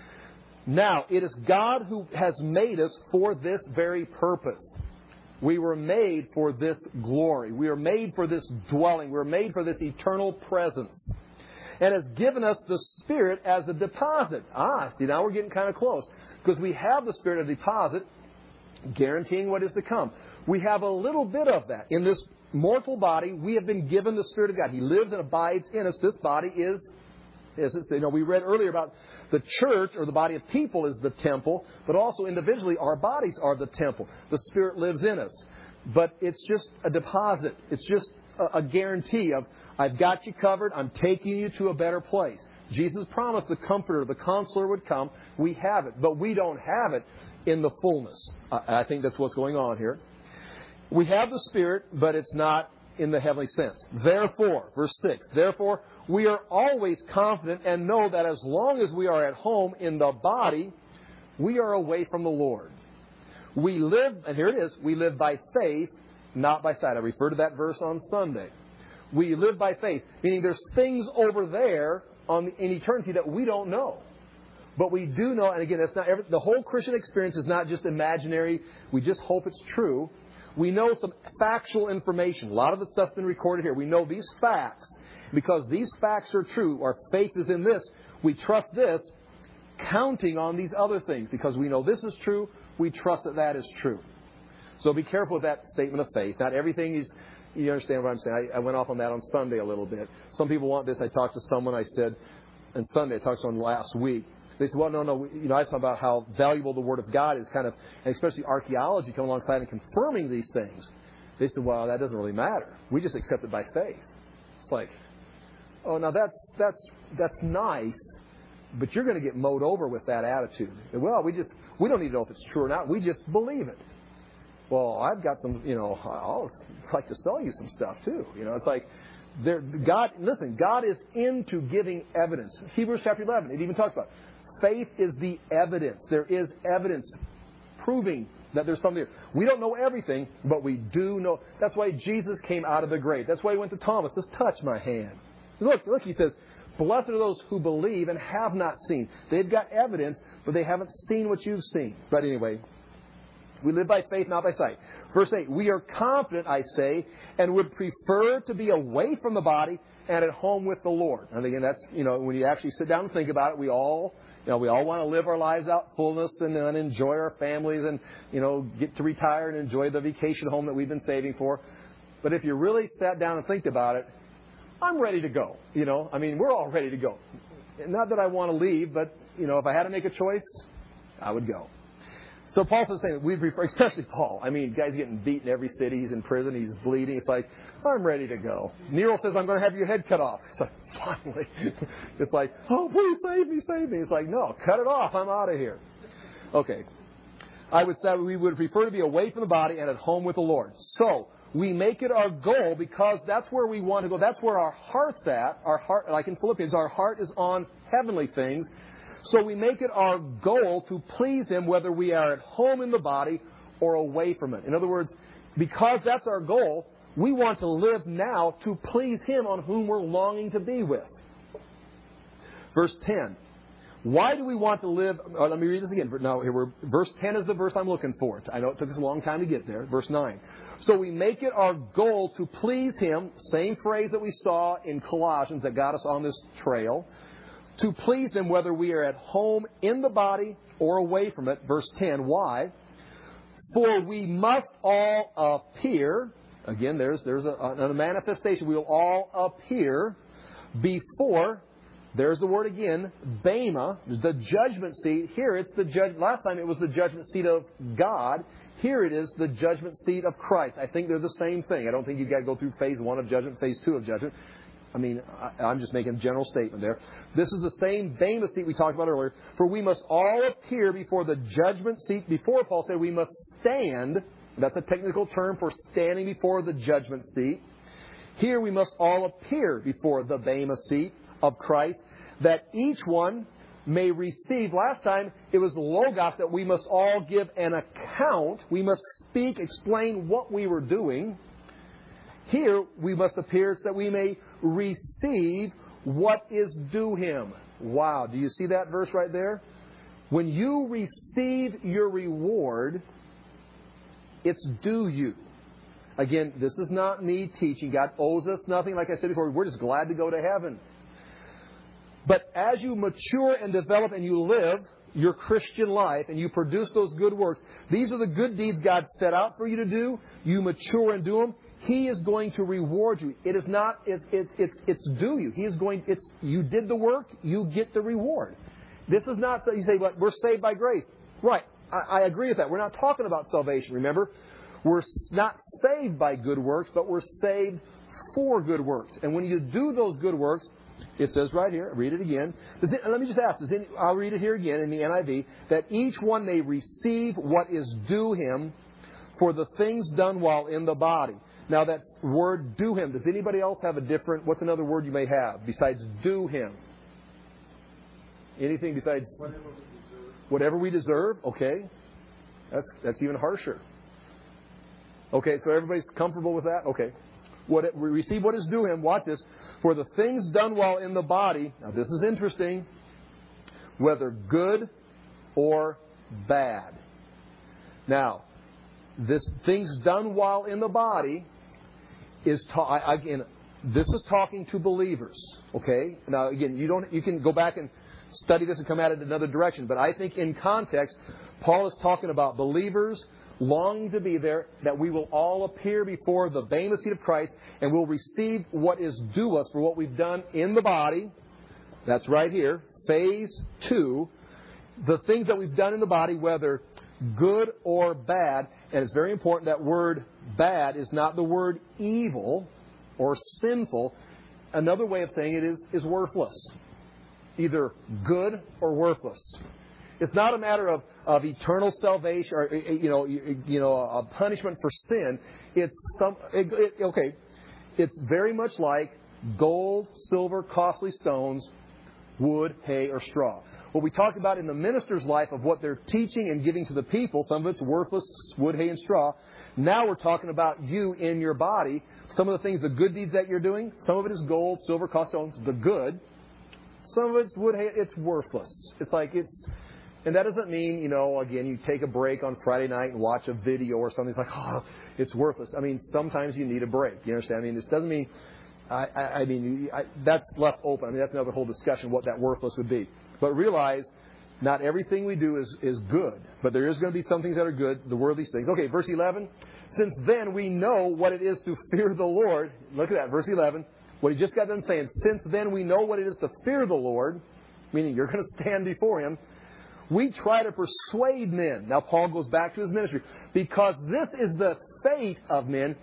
Now, it is God who has made us for this very purpose. We were made for this glory. We are made for this dwelling. We are made for this eternal presence. And has given us the Spirit as a deposit. Ah, see, now we're getting kind of close. Because we have the Spirit of deposit, guaranteeing what is to come. We have a little bit of that. In this mortal body, we have been given the Spirit of God. He lives and abides in us. This body is, is you know, we read earlier about the church, or the body of people, is the temple. But also individually, our bodies are the temple. The Spirit lives in us. But it's just a deposit. It's just a guarantee of, I've got you covered, I'm taking you to a better place. Jesus promised the Comforter, the Counselor would come. We have it, but we don't have it in the fullness. I think that's what's going on here. We have the Spirit, but it's not in the heavenly sense. Therefore, verse six, therefore, we are always confident and know that as long as we are at home in the body, we are away from the Lord. We live, and here it is, we live by faith, not by sight. I referred to that verse on Sunday. We live by faith, meaning there's things over there on, in eternity that we don't know. But we do know, and again, that's not every, the whole Christian experience is not just imaginary. We just hope it's true. We know some factual information. A lot of the stuff's been recorded here. We know these facts. Because these facts are true, our faith is in this, we trust this, counting on these other things. Because we know this is true, we trust that that is true. So be careful with that statement of faith. Not everything is, you understand what I'm saying. I, I went off on that on Sunday a little bit. Some people want this. I talked to someone. I said, and Sunday. I talked on last week. They said, well, no, no. You know, I talk about how valuable the Word of God is, kind of, and especially archaeology coming alongside and confirming these things. They said, well, that doesn't really matter. We just accept it by faith. It's like, oh, now that's that's that's nice, but you're going to get mowed over with that attitude. And, well, we just we don't need to know if it's true or not. We just believe it. Well, I've got some, you know, I'll like to sell you some stuff too. You know, it's like, there, God. Listen, God is into giving evidence. Hebrews chapter eleven. It even talks about faith is the evidence. There is evidence proving that there's something there. We don't know everything, but we do know. That's why Jesus came out of the grave. That's why he went to Thomas. Just touch my hand. Look, look, he says, blessed are those who believe and have not seen. They've got evidence, but they haven't seen what you've seen. But anyway, we live by faith, not by sight. Verse eight, we are confident, I say, and would prefer to be away from the body and at home with the Lord. And again, that's, you know, when you actually sit down and think about it, we all, you know, we all want to live our lives out fullness and, and enjoy our families and, you know, get to retire and enjoy the vacation home that we've been saving for. But if you really sat down and think about it, I'm ready to go. You know, I mean, we're all ready to go. Not that I want to leave, but, you know, if I had to make a choice, I would go. So Paul says, we prefer, especially Paul. I mean, guy's getting beaten every city. He's in prison. He's bleeding. It's like, I'm ready to go. Nero says, I'm going to have your head cut off. It's like, finally. It's like, oh, please save me, save me. It's like, no, cut it off. I'm out of here. Okay. I would say we would prefer to be away from the body and at home with the Lord. So we make it our goal because that's where we want to go. That's where our heart's at. Our heart, like in Philippians, our heart is on heavenly things. So we make it our goal to please Him whether we are at home in the body or away from it. In other words, because that's our goal, we want to live now to please Him on whom we're longing to be with. Verse ten. Why do we want to live? Oh, let me read this again. No, here we're, verse ten is the verse I'm looking for. I know it took us a long time to get there. Verse nine. So we make it our goal to please Him. Same phrase that we saw in Colossians that got us on this trail. To please Him whether we are at home in the body or away from it. Verse ten. Why? For we must all appear. Again, there's, there's a, a manifestation. We will all appear before. There's the word again. Bema. The judgment seat. Here it's the judge. Last time it was the judgment seat of God. Here it is the judgment seat of Christ. I think they're the same thing. I don't think you've got to go through phase one of judgment, phase two of judgment. I mean, I, I'm just making a general statement there. This is the same Bema seat we talked about earlier. For we must all appear before the judgment seat. Before, Paul said we must stand. That's a technical term for standing before the judgment seat. Here we must all appear before the Bema seat of Christ, that each one may receive. Last time it was the Logos that we must all give an account. We must speak, explain what we were doing. Here we must appear so that we may receive what is due Him. Wow, do you see that verse right there? When you receive your reward, it's due you. Again, this is not me teaching. God owes us nothing. Like I said before, we're just glad to go to heaven. But as you mature and develop and you live your Christian life and you produce those good works, these are the good deeds God set out for you to do. You mature and do them. He is going to reward you. It is not, it's, it's, it's, it's due you. He is going, it's, you did the work, you get the reward. This is not, so you say, well, we're saved by grace. Right. I, I agree with that. We're not talking about salvation. Remember, we're not saved by good works, but we're saved for good works. And when you do those good works, it says right here, read it again. Does it, let me just ask, does it, I'll read it here again in the N I V, that each one may receive what is due him for the things done while in the body. Now that word due him, does anybody else have a different, what's another word you may have besides due him? Anything besides whatever we deserve? Whatever we deserve? Okay. That's that's even harsher. Okay, so everybody's comfortable with that? Okay. What we receive what is due him, watch this, for the things done while in the body. Now this is interesting. Whether good or bad. Now, this things done while in the body is ta- again. This is talking to believers. Okay. Now again, you don't. You can go back and study this and come at it another direction. But I think in context, Paul is talking about believers longing to be there, that we will all appear before the Bema seat of Christ and will receive what is due us for what we've done in the body. That's right here. Phase two. The things that we've done in the body, whether good or bad. And it's very important that word bad is not the word evil or sinful. Another way of saying it is, is worthless. Either good or worthless. It's not a matter of, of eternal salvation or, you know, you know, a punishment for sin. It's some, it, it, okay, it's very much like gold, silver, costly stones, wood, hay, or straw. What we talked about in the minister's life of what they're teaching and giving to the people, some of it's worthless, wood, hay, and straw. Now we're talking about you in your body. Some of the things, the good deeds that you're doing, some of it is gold, silver, costly stones, the good. Some of it's wood, hay, it's worthless. It's like it's, and that doesn't mean, you know, again, you take a break on Friday night and watch a video or something. It's like, oh, it's worthless. I mean, sometimes you need a break. You understand? I mean, this doesn't mean, I, I, I mean, I, that's left open. I mean, that's another whole discussion what that worthless would be. But realize, not everything we do is, is good. But there is going to be some things that are good, the worldly things. Okay, verse eleven. Since then we know what it is to fear the Lord. Look at that, verse eleven. What he just got done saying. Since then we know what it is to fear the Lord, meaning you're going to stand before Him. We try to persuade men. Now Paul goes back to his ministry. Because this is the fate of men.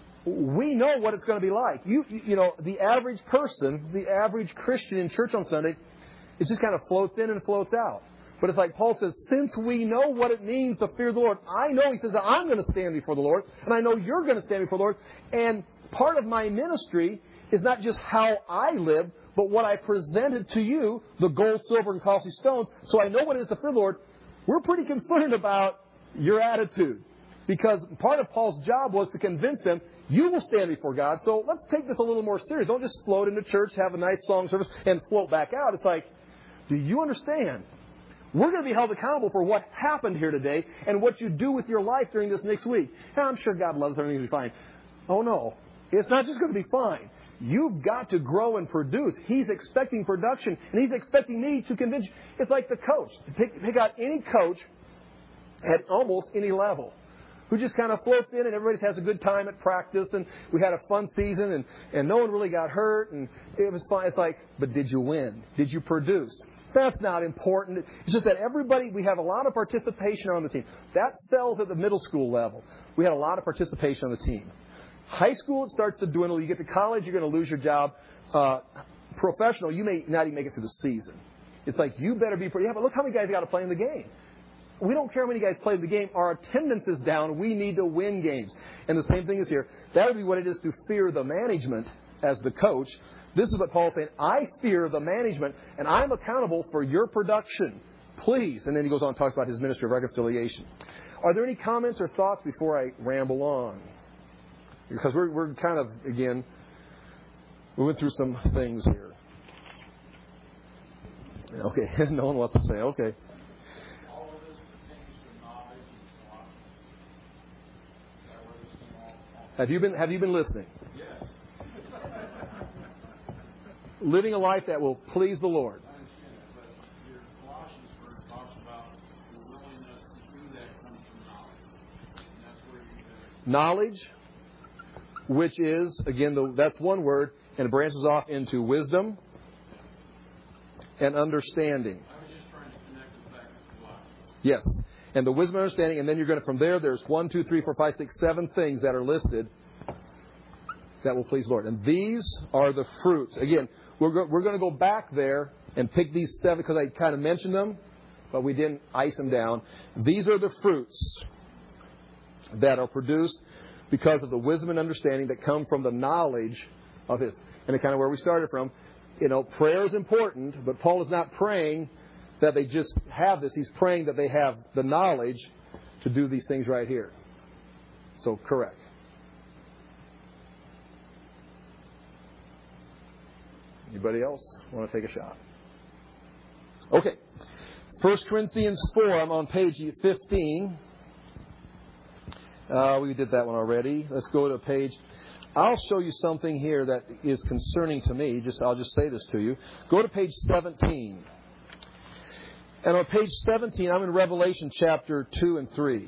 We know what it's going to be like. You, you know, the average person, the average Christian in church on Sunday, it just kind of floats in and floats out. But it's like Paul says, since we know what it means to fear the Lord, I know, he says, that I'm going to stand before the Lord, and I know you're going to stand before the Lord. And part of my ministry is not just how I live, but what I presented to you, the gold, silver, and costly stones. So I know what it is to fear the Lord. We're pretty concerned about your attitude. Because part of Paul's job was to convince them, you will stand before God. So let's take this a little more serious. Don't just float into church, have a nice song service, and float back out. It's like, do you understand? We're going to be held accountable for what happened here today and what you do with your life during this next week. And I'm sure God loves everything to be fine. Oh, no. It's not just going to be fine. You've got to grow and produce. He's expecting production, and He's expecting me to convince you. It's like the coach. Pick, pick out any coach at almost any level who just kind of floats in and everybody has a good time at practice and we had a fun season and, and no one really got hurt and it was fun. It's like, but did you win? Did you produce? That's not important. It's just that everybody, we have a lot of participation on the team. That sells at the middle school level. We had a lot of participation on the team. High school, it starts to dwindle. You get to college, you're going to lose your job. Uh, professional, you may not even make it through the season. It's like, you better be pretty. Yeah, but look how many guys got to play in the game. We don't care how many guys play the game. Our attendance is down. We need to win games. And the same thing is here. That would be what it is to fear the management as the coach. This is what Paul's saying. I fear the management, and I'm accountable for your production. Please. And then he goes on and talks about his ministry of reconciliation. Are there any comments or thoughts before I ramble on? Because we're, we're kind of, again, we went through some things here. Okay. No one wants to say, okay. Have you been Have you been listening? Yes. Living a life that will please the Lord. I understand that, but your Colossians verse talks about the willingness to do that comes from knowledge. And that's where you get knowledge, which is, again, the, that's one word, and it branches off into wisdom and understanding. I was just trying to connect the fact with Colossians. Yes. And the wisdom and understanding, and then you're going to, from there, there's one, two, three, four, five, six, seven things that are listed that will please the Lord. And these are the fruits. Again, we're, go, we're going to go back there and pick these seven, because I kind of mentioned them, but we didn't ice them down. These are the fruits that are produced because of the wisdom and understanding that come from the knowledge of His. And kind of where we started from, you know, prayer is important, but Paul is not praying that they just have this. He's praying that they have the knowledge to do these things right here. So, correct. Anybody else want to take a shot? Okay. First Corinthians four, I'm on page fifteen. Uh, we did that one already. Let's go to page... I'll show you something here that is concerning to me. Just I'll just say this to you. Go to page seventeen. And on page seventeen, I'm in Revelation chapter two and three.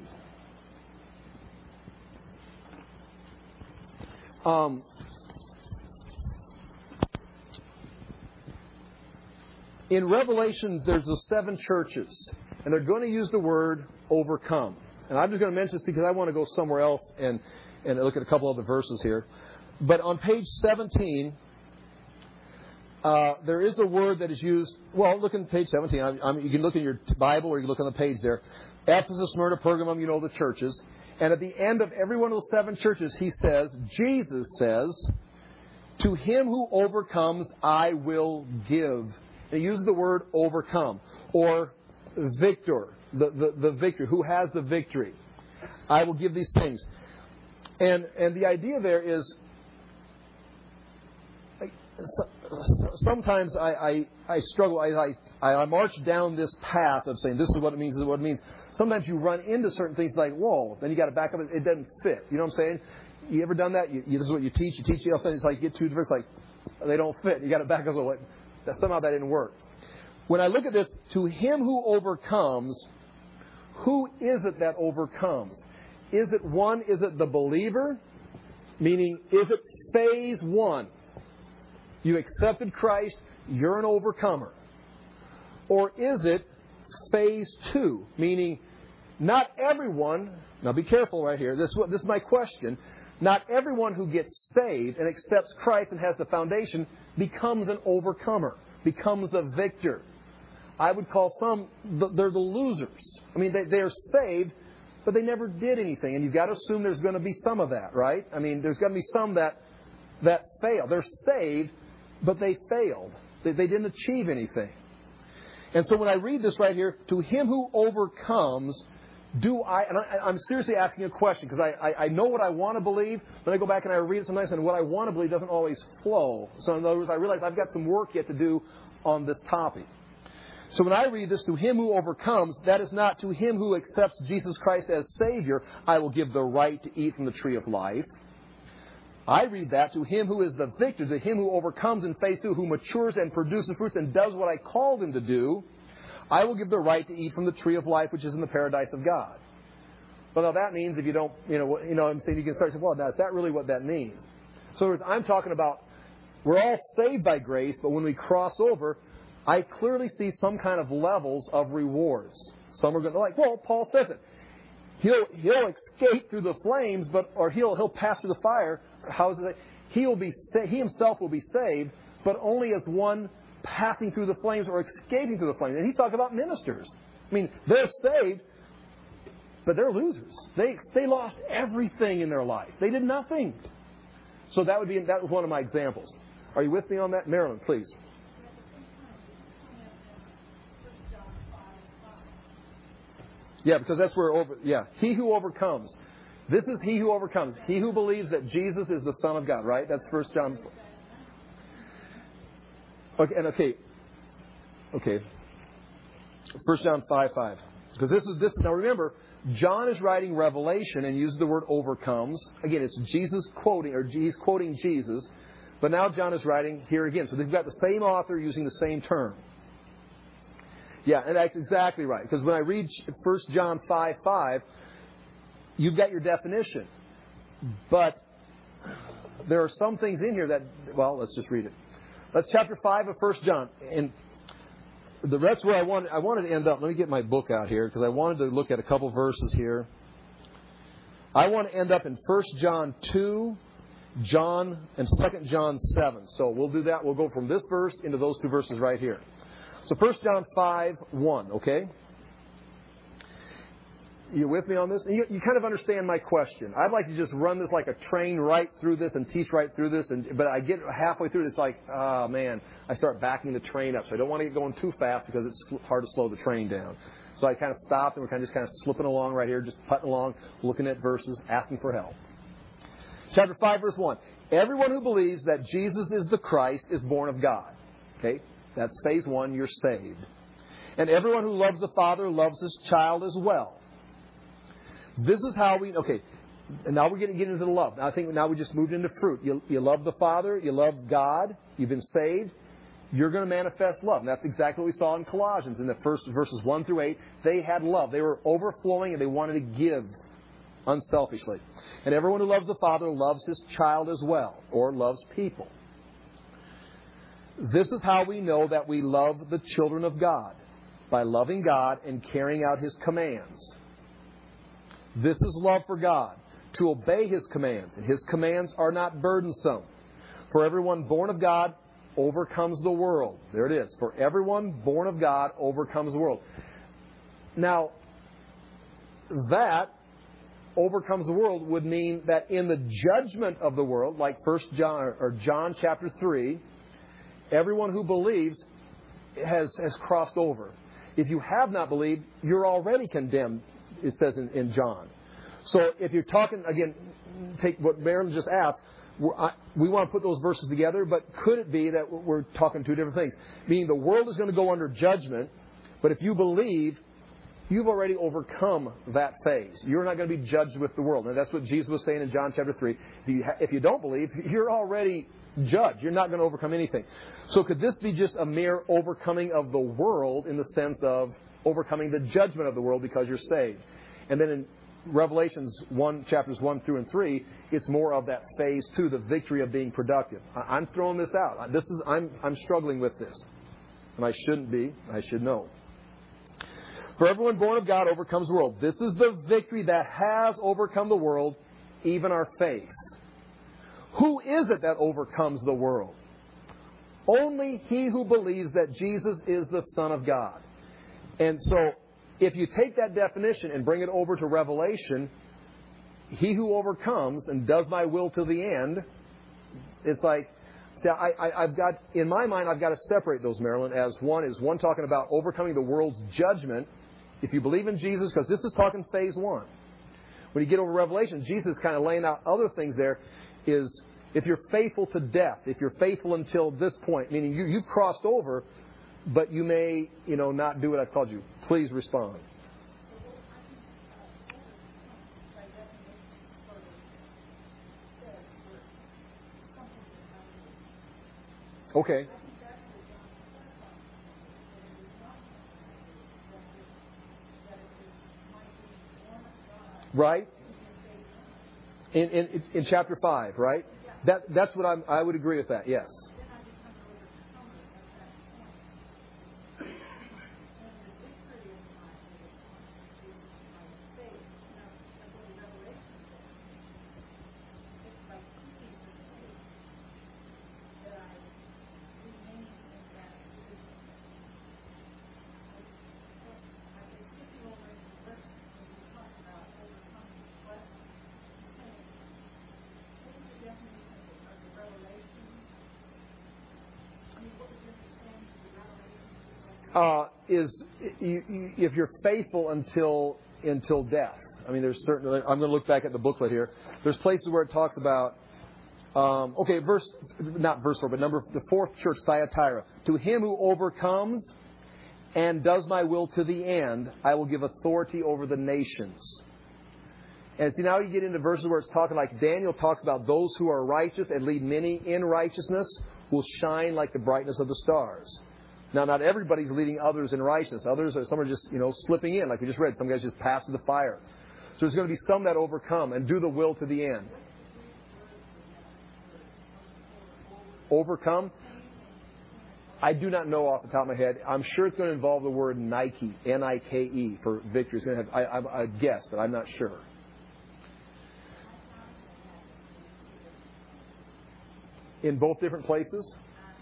Um, In Revelation, there's the seven churches, and they're going to use the word overcome. And I'm just going to mention this because I want to go somewhere else and, and look at a couple other verses here. But on page seventeen, uh, there is a word that is used. Well, look at page seventeen. I, I mean, you can look in your Bible or you can look on the page there. Ephesus, Smyrna, Pergamum, you know the churches. And at the end of every one of those seven churches, he says, Jesus says, to him who overcomes, I will give. And he uses the word overcome. Or victor, the, the, the victor, who has the victory. I will give these things. And and the idea there is, sometimes I, I, I struggle, I, I, I march down this path of saying this is what it means, this is what it means. Sometimes you run into certain things like, whoa, then you got to back up, it doesn't fit. You know what I'm saying? You ever done that? You, you, this is what you teach, you teach, you know, it's like you get two verses, like, they don't fit. You got to back up, so like, that somehow that didn't work. When I look at this, to him who overcomes, who is it that overcomes? Is it one, is it the believer? Meaning, is it phase one? You accepted Christ, you're an overcomer. Or is it phase two? Meaning, not everyone, now be careful right here, this, this is my question, not everyone who gets saved and accepts Christ and has the foundation becomes an overcomer, becomes a victor. I would call some, they're the losers. I mean, they, they're saved, but they never did anything. And you've got to assume there's going to be some of that, right? I mean, there's going to be some that that fail. They're saved, but they failed. They, they didn't achieve anything. And so when I read this right here, to him who overcomes, do I, and I, I'm seriously asking a question, because I, I, I know what I want to believe, but I go back and I read it sometimes, and what I want to believe doesn't always flow. So in other words, I realize I've got some work yet to do on this topic. So when I read this, to him who overcomes, that is not to him who accepts Jesus Christ as Savior, I will give the right to eat from the tree of life. I read that to him who is the victor, to him who overcomes in phase two, who matures and produces fruits and does what I called him to do, I will give the right to eat from the tree of life, which is in the paradise of God. Well, now that means if you don't, you know, you know what I'm saying, you can start to say, well, now, is that really what that means? So I'm talking about, we're all saved by grace, but when we cross over, I clearly see some kind of levels of rewards. Some are going to like, well, Paul says it. He'll he'll escape through the flames, but or he'll he'll pass through the fire. How is it? He'll be he himself will be saved, but only as one passing through the flames or escaping through the flames. And he's talking about ministers. I mean, they're saved, but they're losers. They they lost everything in their life. They did nothing. So that would be that was one of my examples. Are you with me on that, Marilyn? Please. Yeah, because that's where over. Yeah, he who overcomes. This is he who overcomes. He who believes that Jesus is the Son of God. Right? That's First John. Okay, and okay, okay. First John five five. Because this is this. Now remember, John is writing Revelation and uses the word overcomes. Again, it's Jesus quoting, or he's quoting Jesus. But now John is writing here again. So they've got the same author using the same term. Yeah, and that's exactly right. Because when I read First John five five, you've got your definition. But there are some things in here that, well, let's just read it. That's chapter five of First John. And the rest where I wanted, I wanted to end up, let me get my book out here, because I wanted to look at a couple verses here. I want to end up in First John two, John, and Second John seven. So we'll do that. We'll go from this verse into those two verses right here. So First John five one, okay? You with me on this? You, you kind of understand my question. I'd like to just run this like a train right through this and teach right through this. And but I get halfway through it, it's like, oh, man, I start backing the train up. So I don't want to get going too fast because it's hard to slow the train down. So I kind of stopped and we're kind of just kind of slipping along right here, just putting along, looking at verses, asking for help. Chapter five, verse one. Everyone who believes that Jesus is the Christ is born of God. Okay? That's phase one. You're saved. And everyone who loves the Father loves his child as well. This is how we, okay, and now we're getting, getting into the love. Now I think now we just moved into fruit. You, you love the Father. You love God. You've been saved. You're going to manifest love. And that's exactly what we saw in Colossians. In the first verses one through eight, they had love. They were overflowing and they wanted to give unselfishly. And everyone who loves the Father loves his child as well, or loves people. This is how we know that we love the children of God, by loving God and carrying out His commands. This is love for God, to obey His commands, and His commands are not burdensome. For everyone born of God overcomes the world. There it is. For everyone born of God overcomes the world. Now, that overcomes the world would mean that in the judgment of the world, like First John or John chapter three, everyone who believes has has crossed over. If you have not believed, you're already condemned, it says in, in John. So if you're talking, again, take what Marilyn just asked, we're, I, we want to put those verses together, but could it be that we're talking two different things? Meaning the world is going to go under judgment, but if you believe, you've already overcome that phase. You're not going to be judged with the world. And that's what Jesus was saying in John chapter three. If you, ha- if you don't believe, you're already judged. You're not going to overcome anything. So could this be just a mere overcoming of the world in the sense of overcoming the judgment of the world because you're saved? And then in Revelations one, chapters one through and three, it's more of that phase two, the victory of being productive. I, I'm throwing this out. This is I'm I'm struggling with this. And I shouldn't be. I should know. For everyone born of God overcomes the world. This is the victory that has overcome the world, even our faith. Who is it that overcomes the world? Only he who believes that Jesus is the Son of God. And so, if you take that definition and bring it over to Revelation, he who overcomes and does my will to the end, it's like, see, I, I, I've got, in my mind, I've got to separate those, Marilyn, as one is one talking about overcoming the world's judgment. If you believe in Jesus, because this is talking phase one. When you get over Revelation, Jesus is kind of laying out other things there, is if you're faithful to death, if you're faithful until this point, meaning you, you crossed over, but you may, you know, not do what I've called you. Please respond. Okay. Right? In, in in chapter five, right? That that's what I'm, I would agree with that. Yes. Uh, is you, you, if you're faithful until until death. I mean, there's certainly. I'm going to look back at the booklet here. There's places where it talks about. Um, okay, verse not verse four, but number the fourth church, Thyatira. To him who overcomes and does my will to the end, I will give authority over the nations. And see, now you get into verses where it's talking like Daniel talks about those who are righteous and lead many in righteousness will shine like the brightness of the stars. Now, not everybody's leading others in righteousness. Others, are, some are just, you know, slipping in, like we just read. Some guys just pass through the fire. So there's going to be some that overcome and do the will to the end. Overcome? I do not know off the top of my head. I'm sure it's going to involve the word Nike, N I K E, for victory. It's going to have, I, I, I guess, but I'm not sure. In both different places?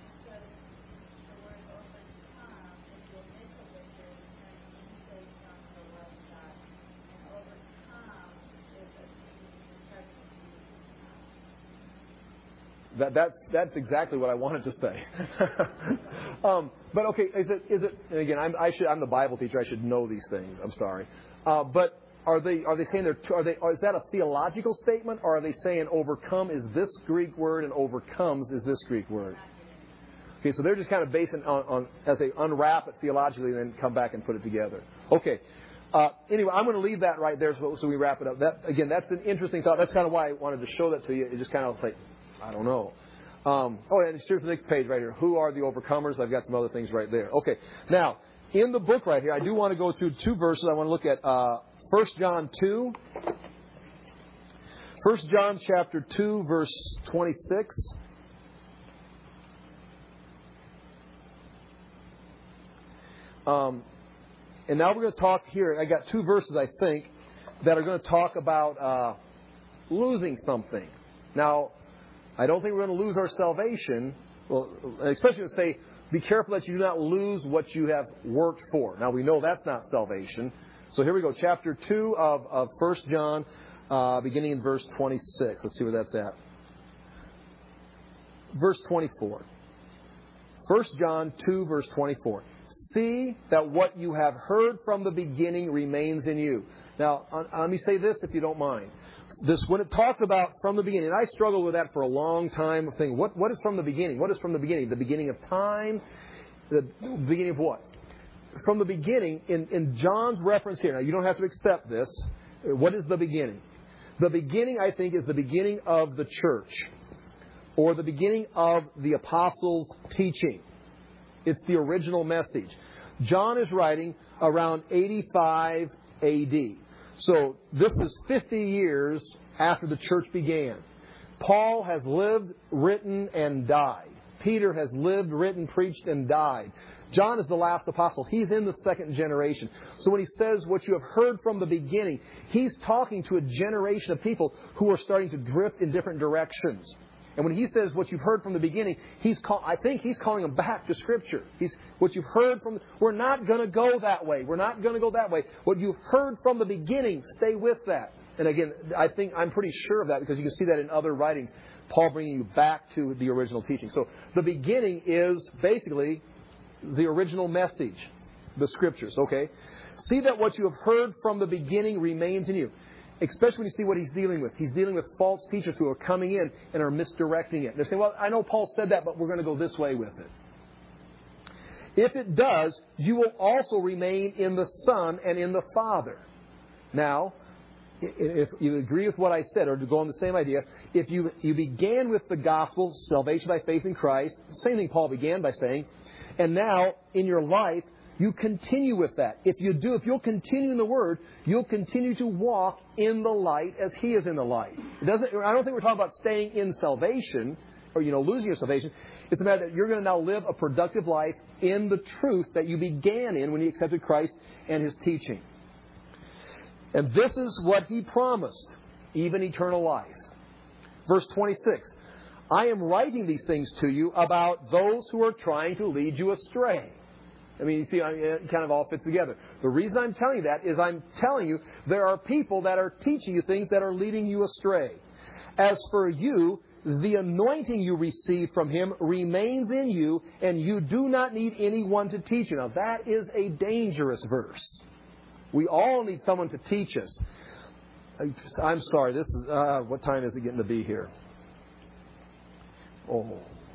That, that, that's exactly what I wanted to say. um, but okay, is it, is it, and again, I'm, I should, I'm the Bible teacher. I should know these things. I'm sorry. Uh, but are they, are they saying they're, are they, is that a theological statement, or are they saying overcome is this Greek word and overcomes is this Greek word? Okay, so they're just kind of basing on, on as they unwrap it theologically and then come back and put it together. Okay. Uh, anyway, I'm going to leave that right there so, so we wrap it up. That, again, that's an interesting thought. That's kind of why I wanted to show that to you. It just kind of like, I don't know. Um, oh, and here's the next page right here. Who are the overcomers? I've got some other things right there. Okay. Now, in the book right here, I do want to go through two verses. I want to look at uh, First John two. First John chapter two, verse twenty-six. Um, and now we're going to talk here. I got two verses, I think, that are going to talk about uh, losing something. Now, I don't think we're going to lose our salvation. Well, especially to say, be careful that you do not lose what you have worked for. Now, we know that's not salvation. So here we go. Chapter two of, of First John, uh, beginning in verse twenty-six. Let's see where that's at. Verse twenty-four. First John two, verse twenty-four. See that what you have heard from the beginning remains in you. Now, uh, let me say this if you don't mind. This, when it talks about from the beginning, and I struggled with that for a long time, of saying, what, what is from the beginning? What is from the beginning? The beginning of time? The beginning of what? From the beginning, in, in John's reference here, now you don't have to accept this. What is the beginning? The beginning, I think, is the beginning of the church, or the beginning of the apostles' teaching. It's the original message. John is writing around eighty-five A D. So this is fifty years after the church began. Paul has lived, written, and died. Peter has lived, written, preached, and died. John is the last apostle. He's in the second generation. So when he says what you have heard from the beginning, he's talking to a generation of people who are starting to drift in different directions. And when he says what you've heard from the beginning, he's call, I think he's calling them back to Scripture. He's what you've heard from. We're not going to go that way. We're not going to go that way. What you've heard from the beginning, stay with that. And again, I think I'm pretty sure of that because you can see that in other writings. Paul bringing you back to the original teaching. So the beginning is basically the original message, the Scriptures. Okay, see that what you have heard from the beginning remains in you. Especially when you see what he's dealing with. He's dealing with false teachers who are coming in and are misdirecting it. They're saying, well, I know Paul said that, but we're going to go this way with it. If it does, you will also remain in the Son and in the Father. Now, if you agree with what I said, or to go on the same idea, if you, you began with the gospel, salvation by faith in Christ, same thing Paul began by saying, and now in your life, you continue with that. If you do, if you'll continue in the Word, you'll continue to walk in the light as He is in the light. It doesn't. I don't think we're talking about staying in salvation or, you know, losing your salvation. It's a matter that you're going to now live a productive life in the truth that you began in when you accepted Christ and His teaching. And this is what He promised, even eternal life. Verse twenty-six. I am writing these things to you about those who are trying to lead you astray. I mean, you see, it kind of all fits together. The reason I'm telling you that is I'm telling you there are people that are teaching you things that are leading you astray. As for you, the anointing you receive from Him remains in you, and you do not need anyone to teach you. Now, that is a dangerous verse. We all need someone to teach us. I'm sorry, this is, uh, what time is it getting to be here? Oh.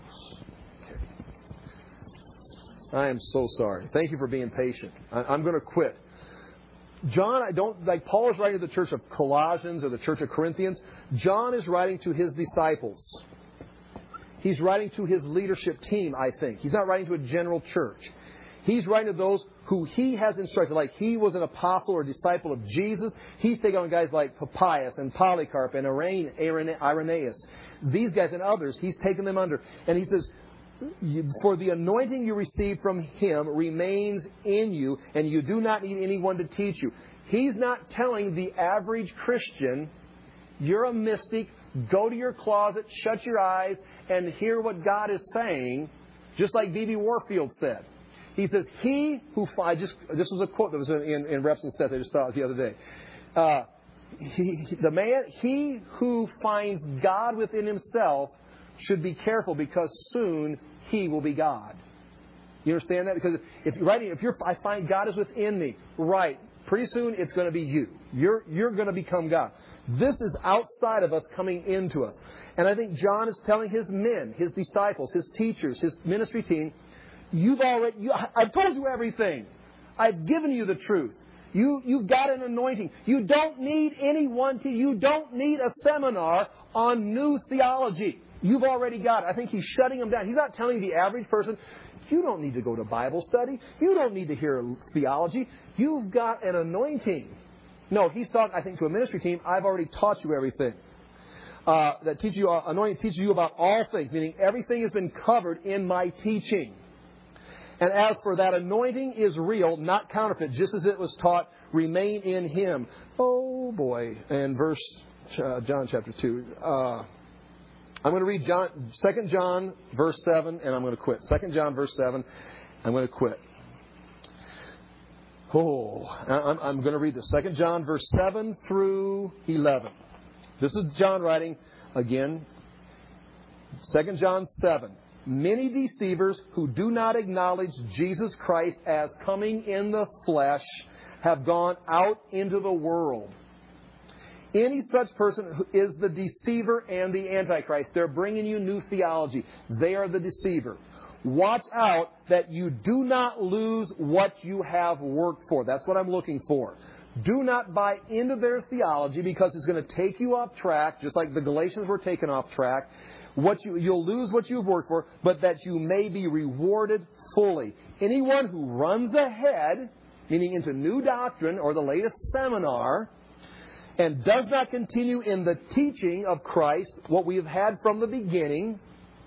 I am so sorry. Thank you for being patient. I'm going to quit. John, I don't, like Paul is writing to the church of Colossians or the church of Corinthians. John is writing to his disciples. He's writing to his leadership team, I think. He's not writing to a general church. He's writing to those who he has instructed. Like he was an apostle or disciple of Jesus. He's taken on guys like Papias and Polycarp and Irenaeus. These guys and others, he's taken them under. And he says, for the anointing you receive from Him remains in you, and you do not need anyone to teach you. He's not telling the average Christian, you're a mystic, go to your closet, shut your eyes, and hear what God is saying, just like B B Warfield said. He says, he who finds, just, this was a quote that was in, in Reps and Seth, I just saw it the other day. Uh, he, the man, he who finds God within himself should be careful because soon He will be God. You understand that? Because if you're writing, if you're, I find God is within me, right? Pretty soon it's going to be you. You're you're going to become God. This is outside of us coming into us, and I think John is telling his men, his disciples, his teachers, his ministry team, you've already. You, I've told you everything. I've given you the truth. You you've got an anointing. You don't need anyone to. You don't need a seminar on new theology. You've already got it. I think he's shutting them down. He's not telling the average person, you don't need to go to Bible study. You don't need to hear theology. You've got an anointing. No, he's talking, I think, to a ministry team, I've already taught you everything. Uh, that teaches you, anointing teaches you about all things, meaning everything has been covered in my teaching. And as for that anointing is real, not counterfeit, just as it was taught, remain in Him. Oh, boy. And verse, uh, John chapter two. Uh, I'm going to read John, Second John verse seven, and I'm going to quit. Second John verse seven, I'm going to quit. Oh, I'm, I'm going to read this. Second John verse seven through eleven. This is John writing again. Second John seven. Many deceivers who do not acknowledge Jesus Christ as coming in the flesh have gone out into the world. Any such person is the deceiver and the antichrist. They're bringing you new theology. They are the deceiver. Watch out that you do not lose what you have worked for. That's what I'm looking for. Do not buy into their theology because it's going to take you off track, just like the Galatians were taken off track. What you, you'll lose what you've worked for, but that you may be rewarded fully. Anyone who runs ahead, meaning into new doctrine or the latest seminar, and does not continue in the teaching of Christ, what we have had from the beginning,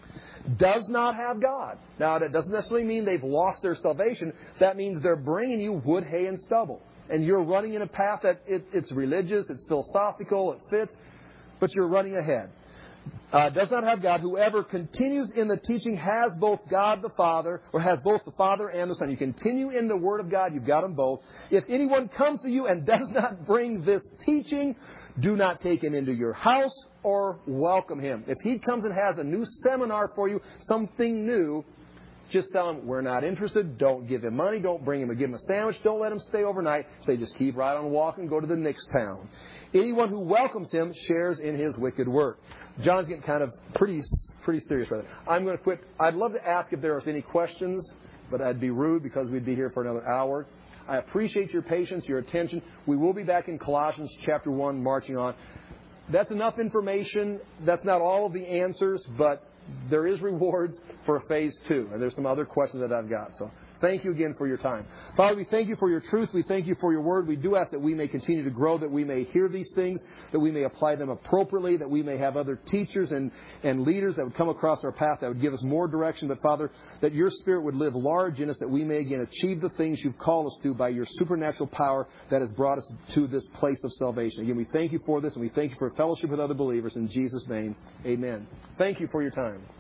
does not have God. Now, that doesn't necessarily mean they've lost their salvation. That means they're bringing you wood, hay, and stubble. And you're running in a path that it, it's religious, it's philosophical, it fits, but you're running ahead. Uh, does not have God. Whoever continues in the teaching has both God the Father, or has both the Father and the Son. You continue in the Word of God, you've got them both. If anyone comes to you and does not bring this teaching, do not take him into your house or welcome him. If he comes and has a new seminar for you, something new, just tell him, we're not interested. Don't give him money. Don't bring him or give him a sandwich. Don't let him stay overnight. Say, just keep right on walking and go to the next town. Anyone who welcomes him shares in his wicked work. John's getting kind of pretty pretty serious right there. I'm going to quit. I'd love to ask if there are any questions, but I'd be rude because we'd be here for another hour. I appreciate your patience, your attention. We will be back in Colossians chapter one, marching on. That's enough information. That's not all of the answers, but there is rewards for phase two. And there's some other questions that I've got. So thank you again for your time. Father, we thank you for your truth. We thank you for your word. We do ask that we may continue to grow, that we may hear these things, that we may apply them appropriately, that we may have other teachers and, and leaders that would come across our path that would give us more direction. But Father, that your Spirit would live large in us, that we may again achieve the things you've called us to by your supernatural power that has brought us to this place of salvation. Again, we thank you for this, and we thank you for fellowship with other believers. In Jesus' name, amen. Thank you for your time.